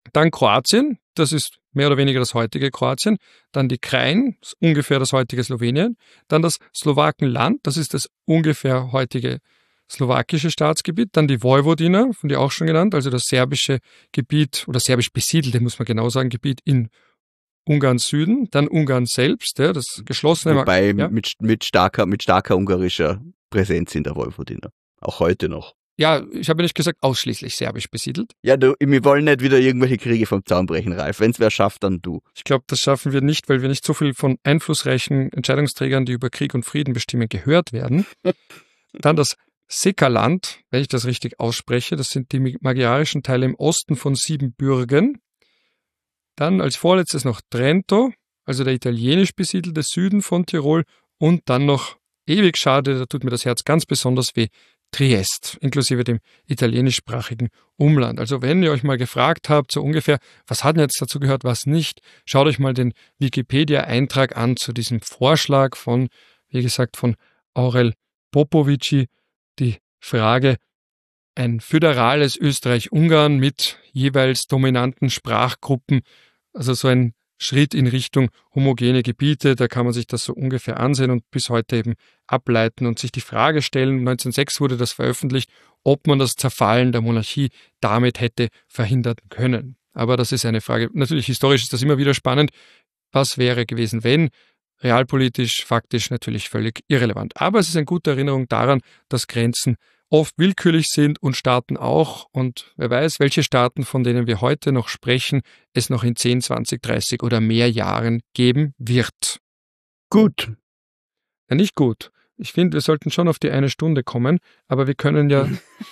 Speaker 1: Dann Kroatien, das ist mehr oder weniger das heutige Kroatien. Dann die Krain, ungefähr das heutige Slowenien. Dann das Slowakenland, das ist das ungefähr heutige slowakische Staatsgebiet. Dann die Vojvodina, von dir auch schon genannt, also das serbische Gebiet oder serbisch besiedelte, muss man genau sagen, Gebiet in Ungarns Süden. Dann Ungarn selbst, ja, das geschlossene.
Speaker 2: Wobei mit starker ungarischer Präsenz in der Vojvodina. Auch heute noch.
Speaker 1: Ja, ich habe nicht gesagt, ausschließlich serbisch besiedelt.
Speaker 2: Ja, wir wollen nicht wieder irgendwelche Kriege vom Zaun brechen, Ralf. Wenn es wer schafft, dann du.
Speaker 1: Ich glaube, das schaffen wir nicht, weil wir nicht so viel von einflussreichen Entscheidungsträgern, die über Krieg und Frieden bestimmen, gehört werden. Dann das Sekaland, wenn ich das richtig ausspreche, das sind die magyarischen Teile im Osten von Siebenbürgen. Dann als vorletztes noch Trento, also der italienisch besiedelte Süden von Tirol. Und dann noch, ewig schade, da tut mir das Herz ganz besonders weh, Triest, inklusive dem italienischsprachigen Umland. Also wenn ihr euch mal gefragt habt, so ungefähr, was hat denn jetzt dazu gehört, was nicht, schaut euch mal den Wikipedia-Eintrag an zu diesem Vorschlag von, wie gesagt, von Aurel Popovici, die Frage, ein föderales Österreich-Ungarn mit jeweils dominanten Sprachgruppen, also so ein Schritt in Richtung homogene Gebiete, da kann man sich das so ungefähr ansehen und bis heute eben ableiten und sich die Frage stellen, 1906 wurde das veröffentlicht, ob man das Zerfallen der Monarchie damit hätte verhindern können. Aber das ist eine Frage, natürlich historisch ist das immer wieder spannend, was wäre gewesen, wenn, realpolitisch, faktisch natürlich völlig irrelevant. Aber es ist eine gute Erinnerung daran, dass Grenzen oft willkürlich sind und Staaten auch. Und wer weiß, welche Staaten, von denen wir heute noch sprechen, es noch in 10, 20, 30 oder mehr Jahren geben wird.
Speaker 2: Gut.
Speaker 1: Ja, nicht gut. Ich finde, wir sollten schon auf die 1 Stunde kommen, aber wir können ja,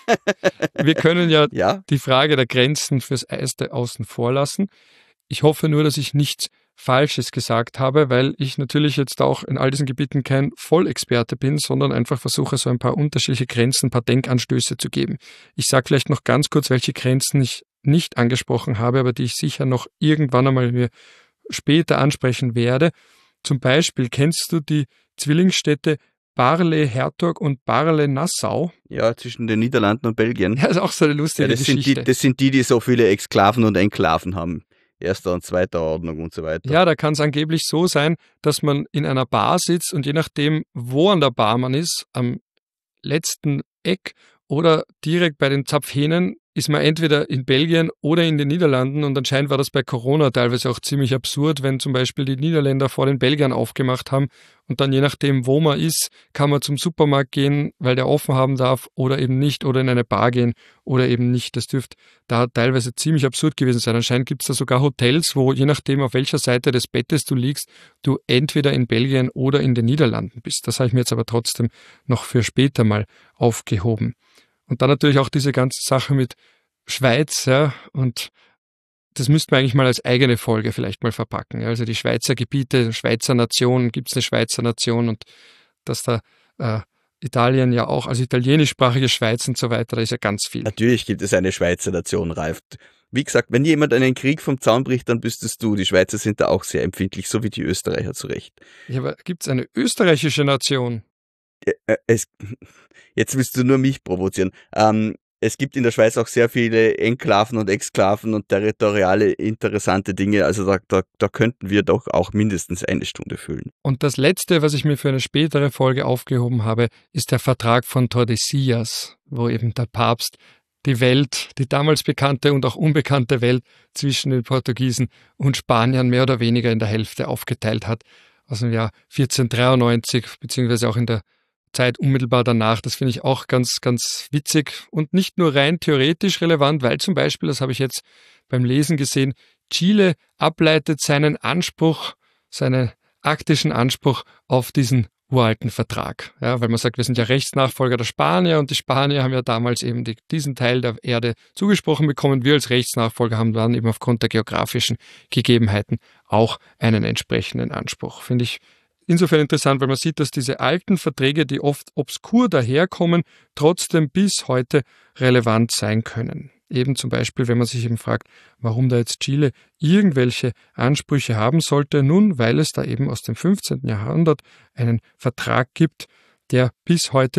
Speaker 2: Ja.
Speaker 1: die Frage der Grenzen fürs Erste außen vor lassen. Ich hoffe nur, dass ich nichts Falsches gesagt habe, weil ich natürlich jetzt auch in all diesen Gebieten kein Vollexperte bin, sondern einfach versuche, so ein paar unterschiedliche Grenzen, ein paar Denkanstöße zu geben. Ich sage vielleicht noch ganz kurz, welche Grenzen ich nicht angesprochen habe, aber die ich sicher noch irgendwann einmal mir später ansprechen werde. Zum Beispiel kennst du die Zwillingsstädte Barle-Hertog und Barle-Nassau?
Speaker 2: Ja, zwischen den Niederlanden und Belgien.
Speaker 1: Ja, ist auch so eine lustige Geschichte.
Speaker 2: Das sind die so viele Exklaven und Enklaven haben. Erster und zweiter Ordnung und so weiter.
Speaker 1: Ja, da kann es angeblich so sein, dass man in einer Bar sitzt und je nachdem, wo an der Bar man ist, am letzten Eck oder direkt bei den Zapfhähnen, ist man entweder in Belgien oder in den Niederlanden und anscheinend war das bei Corona teilweise auch ziemlich absurd, wenn zum Beispiel die Niederländer vor den Belgiern aufgemacht haben und dann je nachdem, wo man ist, kann man zum Supermarkt gehen, weil der offen haben darf oder eben nicht oder in eine Bar gehen oder eben nicht. Das dürfte da teilweise ziemlich absurd gewesen sein. Anscheinend gibt es da sogar Hotels, wo je nachdem, auf welcher Seite des Bettes du liegst, du entweder in Belgien oder in den Niederlanden bist. Das habe ich mir jetzt aber trotzdem noch für später mal aufgehoben. Und dann natürlich auch diese ganze Sache mit Schweiz, ja, und das müsste man eigentlich mal als eigene Folge vielleicht mal verpacken. Ja. Also die Schweizer Gebiete, Schweizer Nation, gibt es eine Schweizer Nation und dass da Italien ja auch, also italienischsprachige Schweiz und so weiter, da ist ja ganz viel.
Speaker 2: Natürlich gibt es eine Schweizer Nation, Ralf. Wie gesagt, wenn jemand einen Krieg vom Zaun bricht, dann bist es du. Die Schweizer sind da auch sehr empfindlich, so wie die Österreicher zu Recht.
Speaker 1: Ja, aber gibt es eine österreichische Nation?
Speaker 2: Jetzt willst du nur mich provozieren. Es gibt in der Schweiz auch sehr viele Enklaven und Exklaven und territoriale interessante Dinge. Also da könnten wir doch auch mindestens 1 Stunde füllen.
Speaker 1: Und das Letzte, was ich mir für eine spätere Folge aufgehoben habe, ist der Vertrag von Tordesillas, wo eben der Papst die Welt, die damals bekannte und auch unbekannte Welt zwischen den Portugiesen und Spaniern mehr oder weniger in der Hälfte aufgeteilt hat. Aus dem Jahr 1493, beziehungsweise auch in der Zeit unmittelbar danach. Das finde ich auch ganz, ganz witzig und nicht nur rein theoretisch relevant, weil zum Beispiel, das habe ich jetzt beim Lesen gesehen, Chile ableitet seinen Anspruch, seinen aktischen Anspruch auf diesen uralten Vertrag. Ja, weil man sagt, wir sind ja Rechtsnachfolger der Spanier und die Spanier haben ja damals eben diesen Teil der Erde zugesprochen bekommen. Wir als Rechtsnachfolger haben dann eben aufgrund der geografischen Gegebenheiten auch einen entsprechenden Anspruch. Finde ich insofern interessant, weil man sieht, dass diese alten Verträge, die oft obskur daherkommen, trotzdem bis heute relevant sein können. Eben zum Beispiel, wenn man sich eben fragt, warum da jetzt Chile irgendwelche Ansprüche haben sollte. Nun, weil es da eben aus dem 15. Jahrhundert einen Vertrag gibt, der bis heute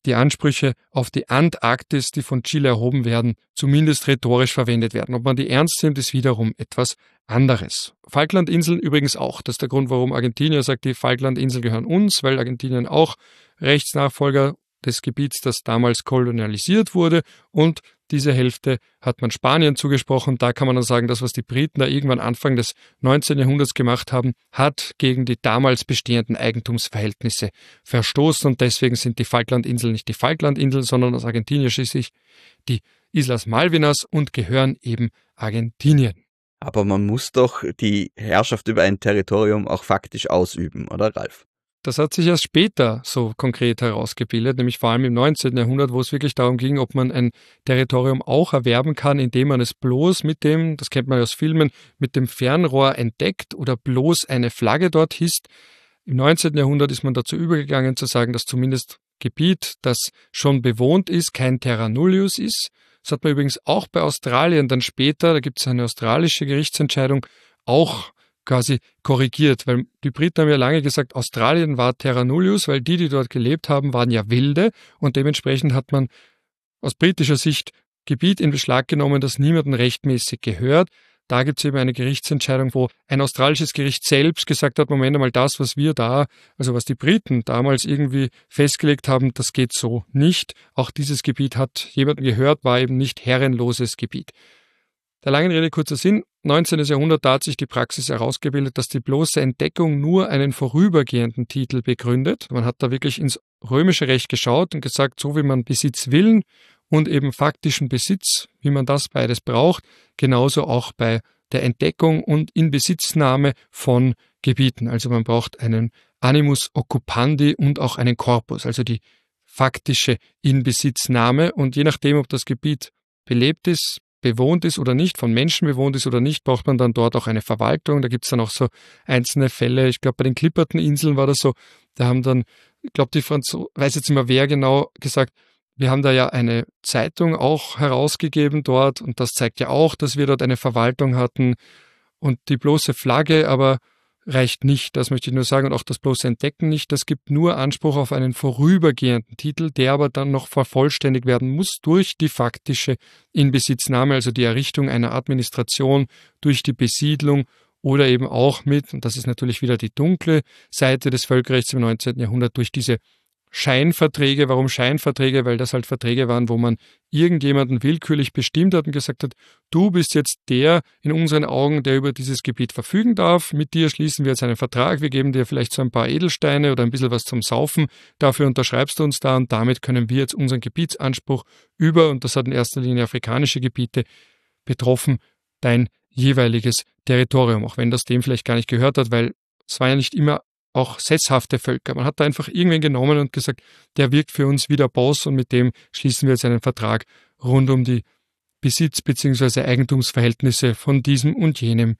Speaker 1: die Ansprüche auf die Antarktis, die von Chile erhoben werden, zumindest rhetorisch verwendet werden. Ob man die ernst nimmt, ist wiederum etwas anderes. Falklandinseln übrigens auch. Das ist der Grund, warum Argentinien sagt, die Falklandinseln gehören uns, weil Argentinien auch Rechtsnachfolger des Gebiets, das damals kolonialisiert wurde, und diese Hälfte hat man Spanien zugesprochen. Da kann man dann sagen, das, was die Briten da irgendwann Anfang des 19. Jahrhunderts gemacht haben, hat gegen die damals bestehenden Eigentumsverhältnisse verstoßen, und deswegen sind die Falklandinseln nicht die Falklandinseln, sondern aus Argentinien schließlich die Islas Malvinas und gehören eben Argentinien.
Speaker 2: Aber man muss doch die Herrschaft über ein Territorium auch faktisch ausüben, oder Ralf?
Speaker 1: Das hat sich erst später so konkret herausgebildet, nämlich vor allem im 19. Jahrhundert, wo es wirklich darum ging, ob man ein Territorium auch erwerben kann, indem man es bloß mit dem, das kennt man aus Filmen, mit dem Fernrohr entdeckt oder bloß eine Flagge dort hisst. Im 19. Jahrhundert ist man dazu übergegangen zu sagen, dass zumindest Gebiet, das schon bewohnt ist, kein Terra nullius ist. Das hat man übrigens auch bei Australien dann später, da gibt es eine australische Gerichtsentscheidung, auch quasi korrigiert, weil die Briten haben ja lange gesagt, Australien war Terra nullius, weil die dort gelebt haben, waren ja Wilde, und dementsprechend hat man aus britischer Sicht Gebiet in Beschlag genommen, das niemandem rechtmäßig gehört. Da gibt es eben eine Gerichtsentscheidung, wo ein australisches Gericht selbst gesagt hat, Moment einmal, das, was wir da, also was die Briten damals irgendwie festgelegt haben, das geht so nicht. Auch dieses Gebiet hat jemandem gehört, war eben nicht herrenloses Gebiet. Der langen Rede kurzer Sinn, 19. Jahrhundert, da hat sich die Praxis herausgebildet, dass die bloße Entdeckung nur einen vorübergehenden Titel begründet. Man hat da wirklich ins römische Recht geschaut und gesagt, so wie man Besitzwillen und eben faktischen Besitz, wie man das beides braucht, genauso auch bei der Entdeckung und Inbesitznahme von Gebieten. Also man braucht einen Animus occupandi und auch einen Corpus, also die faktische Inbesitznahme, und je nachdem, ob das Gebiet belebt ist, bewohnt ist oder nicht, von Menschen bewohnt ist oder nicht, braucht man dann dort auch eine Verwaltung. Da gibt es dann auch so einzelne Fälle. Ich glaube, bei den Clipperton-Inseln war das so, da haben dann, ich glaube, die Franzosen, weiß jetzt nicht mehr wer genau, gesagt, wir haben da ja eine Zeitung auch herausgegeben dort, und das zeigt ja auch, dass wir dort eine Verwaltung hatten, und die bloße Flagge aber reicht nicht, das möchte ich nur sagen, und auch das bloße Entdecken nicht. Das gibt nur Anspruch auf einen vorübergehenden Titel, der aber dann noch vervollständigt werden muss durch die faktische Inbesitznahme, also die Errichtung einer Administration, durch die Besiedlung oder eben auch mit, und das ist natürlich wieder die dunkle Seite des Völkerrechts im 19. Jahrhundert, durch diese Scheinverträge. Warum Scheinverträge? Weil das halt Verträge waren, wo man irgendjemanden willkürlich bestimmt hat und gesagt hat, du bist jetzt der in unseren Augen, der über dieses Gebiet verfügen darf. Mit dir schließen wir jetzt einen Vertrag. Wir geben dir vielleicht so ein paar Edelsteine oder ein bisschen was zum Saufen. Dafür unterschreibst du uns da, und damit können wir jetzt unseren Gebietsanspruch über, und das hat in erster Linie afrikanische Gebiete betroffen, dein jeweiliges Territorium. Auch wenn das dem vielleicht gar nicht gehört hat, weil es war ja nicht immer auch sesshafte Völker. Man hat da einfach irgendwen genommen und gesagt, der wirkt für uns wie der Boss, und mit dem schließen wir jetzt einen Vertrag rund um die Besitz- bzw. Eigentumsverhältnisse von diesem und jenem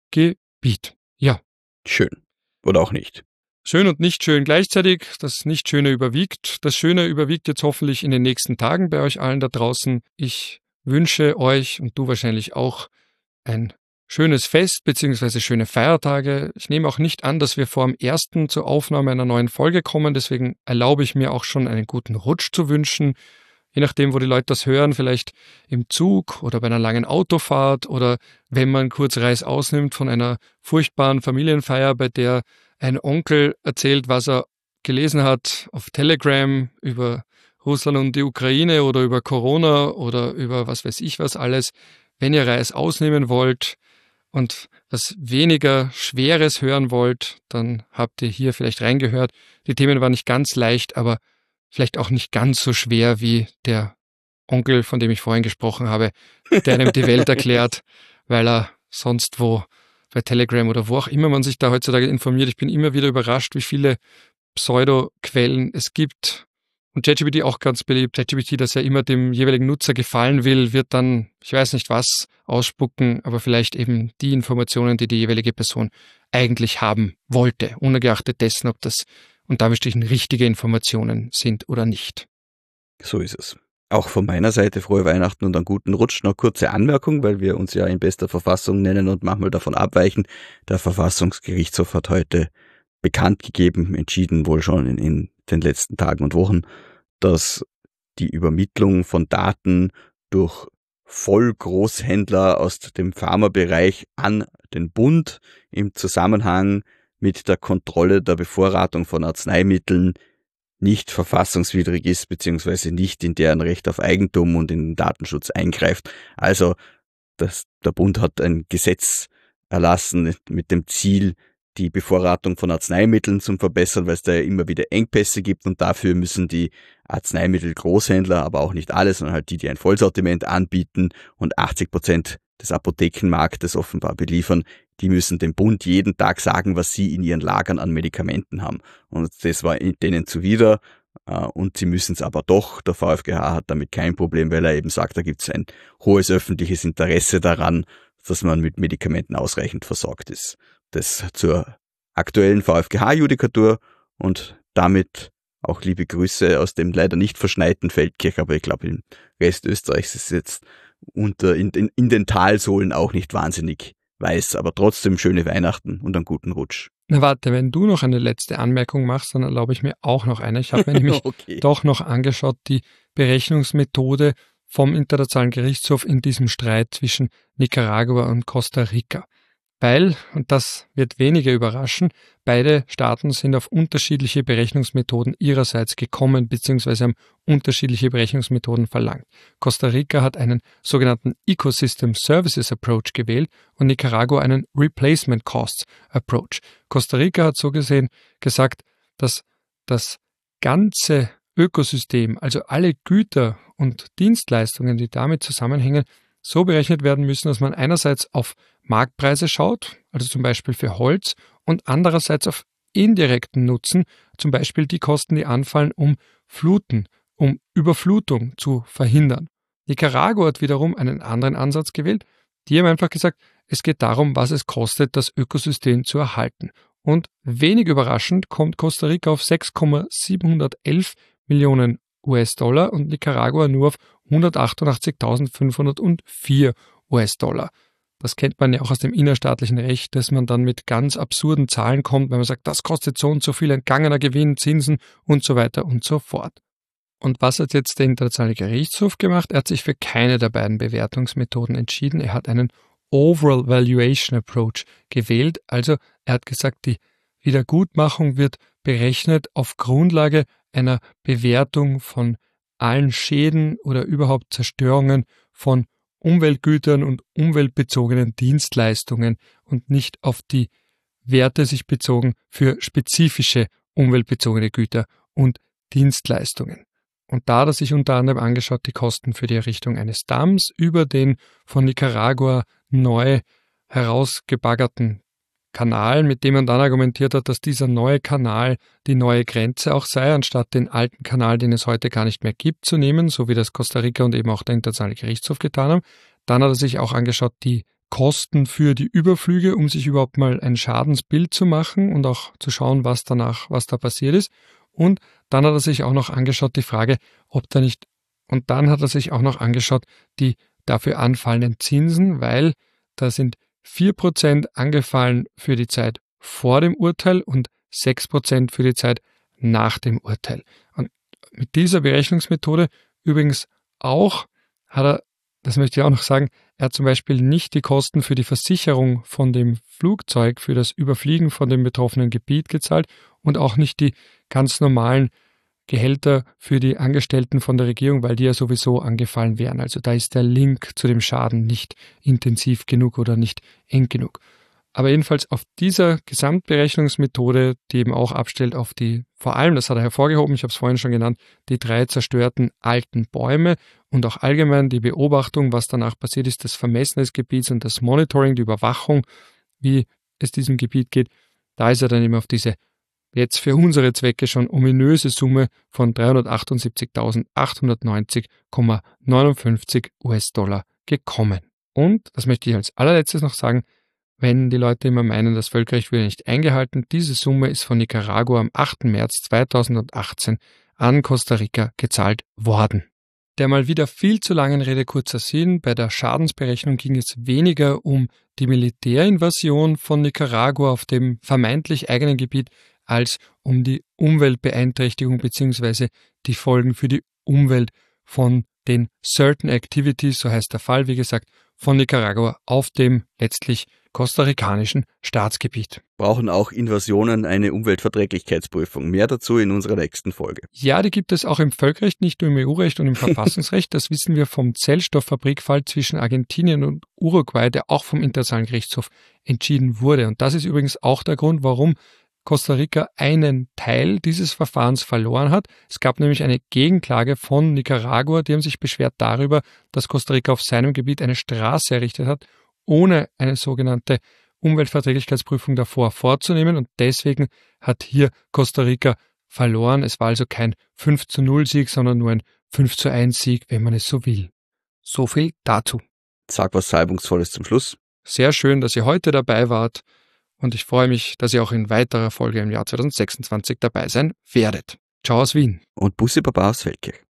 Speaker 1: Gebiet. Ja.
Speaker 2: Schön. Oder auch nicht.
Speaker 1: Schön und nicht schön gleichzeitig. Das Nicht-Schöne überwiegt. Das Schöne überwiegt jetzt hoffentlich in den nächsten Tagen bei euch allen da draußen. Ich wünsche euch, und du wahrscheinlich auch, ein schönes Fest bzw. schöne Feiertage. Ich nehme auch nicht an, dass wir vor dem 1. zur Aufnahme einer neuen Folge kommen, deswegen erlaube ich mir auch schon einen guten Rutsch zu wünschen. Je nachdem, wo die Leute das hören, vielleicht im Zug oder bei einer langen Autofahrt oder wenn man kurz Reis ausnimmt von einer furchtbaren Familienfeier, bei der ein Onkel erzählt, was er gelesen hat auf Telegram über Russland und die Ukraine oder über Corona oder über was weiß ich was alles. Wenn ihr Reis ausnehmen wollt und was weniger Schweres hören wollt, dann habt ihr hier vielleicht reingehört. Die Themen waren nicht ganz leicht, aber vielleicht auch nicht ganz so schwer wie der Onkel, von dem ich vorhin gesprochen habe, der einem die Welt erklärt, weil er sonst wo bei Telegram oder wo auch immer man sich da heutzutage informiert. Ich bin immer wieder überrascht, wie viele Pseudo-Quellen es gibt. Und ChatGPT auch ganz beliebt. ChatGPT, das ja immer dem jeweiligen Nutzer gefallen will, wird dann, ich weiß nicht was, ausspucken, aber vielleicht eben die Informationen, die die jeweilige Person eigentlich haben wollte, ungeachtet dessen, ob das unter Anführungsstrichen richtige Informationen sind oder nicht.
Speaker 2: So ist es. Auch von meiner Seite frohe Weihnachten und einen guten Rutsch. Noch kurze Anmerkung, weil wir uns ja in bester Verfassung nennen und manchmal davon abweichen. Der Verfassungsgerichtshof hat heute bekannt gegeben, entschieden wohl schon in den letzten Tagen und Wochen, dass die Übermittlung von Daten durch Vollgroßhändler aus dem Pharmabereich an den Bund im Zusammenhang mit der Kontrolle der Bevorratung von Arzneimitteln nicht verfassungswidrig ist, beziehungsweise nicht in deren Recht auf Eigentum und in den Datenschutz eingreift. Also der Bund hat ein Gesetz erlassen mit dem Ziel, die Bevorratung von Arzneimitteln zu verbessern, weil es da ja immer wieder Engpässe gibt und dafür müssen die Arzneimittelgroßhändler, aber auch nicht alle, sondern halt die ein Vollsortiment anbieten und 80% des Apothekenmarktes offenbar beliefern, die müssen dem Bund jeden Tag sagen, was sie in ihren Lagern an Medikamenten haben. Und das war denen zuwider und sie müssen es aber doch. Der VfGH hat damit kein Problem, weil er eben sagt, da gibt es ein hohes öffentliches Interesse daran, dass man mit Medikamenten ausreichend versorgt ist. Das zur aktuellen VfGH-Judikatur und damit auch liebe Grüße aus dem leider nicht verschneiten Feldkirch, aber ich glaube im Rest Österreichs ist es jetzt in den Talsohlen auch nicht wahnsinnig weiß, aber trotzdem schöne Weihnachten und einen guten Rutsch.
Speaker 1: Na warte, wenn du noch eine letzte Anmerkung machst, dann erlaube ich mir auch noch eine. Ich habe mir nämlich doch noch angeschaut, die Berechnungsmethode vom Internationalen Gerichtshof in diesem Streit zwischen Nicaragua und Costa Rica. Weil, und das wird weniger überraschen, beide Staaten sind auf unterschiedliche Berechnungsmethoden ihrerseits gekommen bzw. haben unterschiedliche Berechnungsmethoden verlangt. Costa Rica hat einen sogenannten Ecosystem Services Approach gewählt und Nicaragua einen Replacement Costs Approach. Costa Rica hat so gesehen gesagt, dass das ganze Ökosystem, also alle Güter und Dienstleistungen, die damit zusammenhängen, so berechnet werden müssen, dass man einerseits auf Marktpreise schaut, also zum Beispiel für Holz, und andererseits auf indirekten Nutzen, zum Beispiel die Kosten, die anfallen, um Überflutung zu verhindern. Nicaragua hat wiederum einen anderen Ansatz gewählt. Die haben einfach gesagt, es geht darum, was es kostet, das Ökosystem zu erhalten. Und wenig überraschend kommt Costa Rica auf 6,711 Millionen US-Dollar und Nicaragua nur auf 188.504 US-Dollar. Das kennt man ja auch aus dem innerstaatlichen Recht, dass man dann mit ganz absurden Zahlen kommt, wenn man sagt, das kostet so und so viel entgangener Gewinn, Zinsen und so weiter und so fort. Und was hat jetzt der Internationale Gerichtshof gemacht? Er hat sich für keine der beiden Bewertungsmethoden entschieden. Er hat einen Overall Valuation Approach gewählt. Also er hat gesagt, die Wiedergutmachung wird berechnet auf Grundlage einer Bewertung von allen Schäden oder überhaupt Zerstörungen von Umweltgütern und umweltbezogenen Dienstleistungen und nicht auf die Werte sich bezogen für spezifische umweltbezogene Güter und Dienstleistungen. Und da hat er sich unter anderem angeschaut, die Kosten für die Errichtung eines Damms über den von Nicaragua neu herausgebaggerten Kanal, mit dem man dann argumentiert hat, dass dieser neue Kanal die neue Grenze auch sei, anstatt den alten Kanal, den es heute gar nicht mehr gibt, zu nehmen, so wie das Costa Rica und eben auch der Internationale Gerichtshof getan haben. Dann hat er sich auch angeschaut, die Kosten für die Überflüge, um sich überhaupt mal ein Schadensbild zu machen und auch zu schauen, was da passiert ist. Und dann hat er sich auch noch angeschaut, die Frage, die dafür anfallenden Zinsen, weil da sind 4% angefallen für die Zeit vor dem Urteil und 6% für die Zeit nach dem Urteil. Und mit dieser Berechnungsmethode übrigens auch hat er, das möchte ich auch noch sagen, er hat zum Beispiel nicht die Kosten für die Versicherung von dem Flugzeug für das Überfliegen von dem betroffenen Gebiet gezahlt und auch nicht die ganz normalen Gehälter für die Angestellten von der Regierung, weil die ja sowieso angefallen wären. Also da ist der Link zu dem Schaden nicht intensiv genug oder nicht eng genug. Aber jedenfalls auf dieser Gesamtberechnungsmethode, die eben auch abstellt auf die, vor allem, das hat er hervorgehoben, ich habe es vorhin schon genannt, die 3 zerstörten alten Bäume und auch allgemein die Beobachtung, was danach passiert ist, das Vermessen des Gebiets und das Monitoring, die Überwachung, wie es diesem Gebiet geht, da ist er dann eben auf diese jetzt für unsere Zwecke schon ominöse Summe von 378.890,59 US-Dollar gekommen. Und, das möchte ich als allerletztes noch sagen, wenn die Leute immer meinen, das Völkerrecht würde nicht eingehalten, diese Summe ist von Nicaragua am 8. März 2018 an Costa Rica gezahlt worden. Der mal wieder viel zu langen Rede kurzer Sinn, bei der Schadensberechnung ging es weniger um die Militärinvasion von Nicaragua auf dem vermeintlich eigenen Gebiet als um die Umweltbeeinträchtigung bzw. die Folgen für die Umwelt von den Certain Activities, so heißt der Fall, wie gesagt, von Nicaragua auf dem letztlich kostarikanischen Staatsgebiet.
Speaker 2: Brauchen auch Invasionen eine Umweltverträglichkeitsprüfung? Mehr dazu in unserer nächsten Folge.
Speaker 1: Ja, die gibt es auch im Völkerrecht, nicht nur im EU-Recht und im Verfassungsrecht. Das wissen wir vom Zellstofffabrikfall zwischen Argentinien und Uruguay, der auch vom Internationalen Gerichtshof entschieden wurde. Und das ist übrigens auch der Grund, warum Costa Rica einen Teil dieses Verfahrens verloren hat. Es gab nämlich eine Gegenklage von Nicaragua, die haben sich beschwert darüber, dass Costa Rica auf seinem Gebiet eine Straße errichtet hat, ohne eine sogenannte Umweltverträglichkeitsprüfung davor vorzunehmen. Und deswegen hat hier Costa Rica verloren. Es war also kein 5:0 Sieg, sondern nur ein 5:1 Sieg, wenn man es so will. So viel dazu.
Speaker 2: Sag was Salbungsvolles zum Schluss.
Speaker 1: Sehr schön, dass ihr heute dabei wart. Und ich freue mich, dass ihr auch in weiterer Folge im Jahr 2026 dabei sein werdet. Ciao aus Wien.
Speaker 2: Und Bussi Baba aus Feldkirch.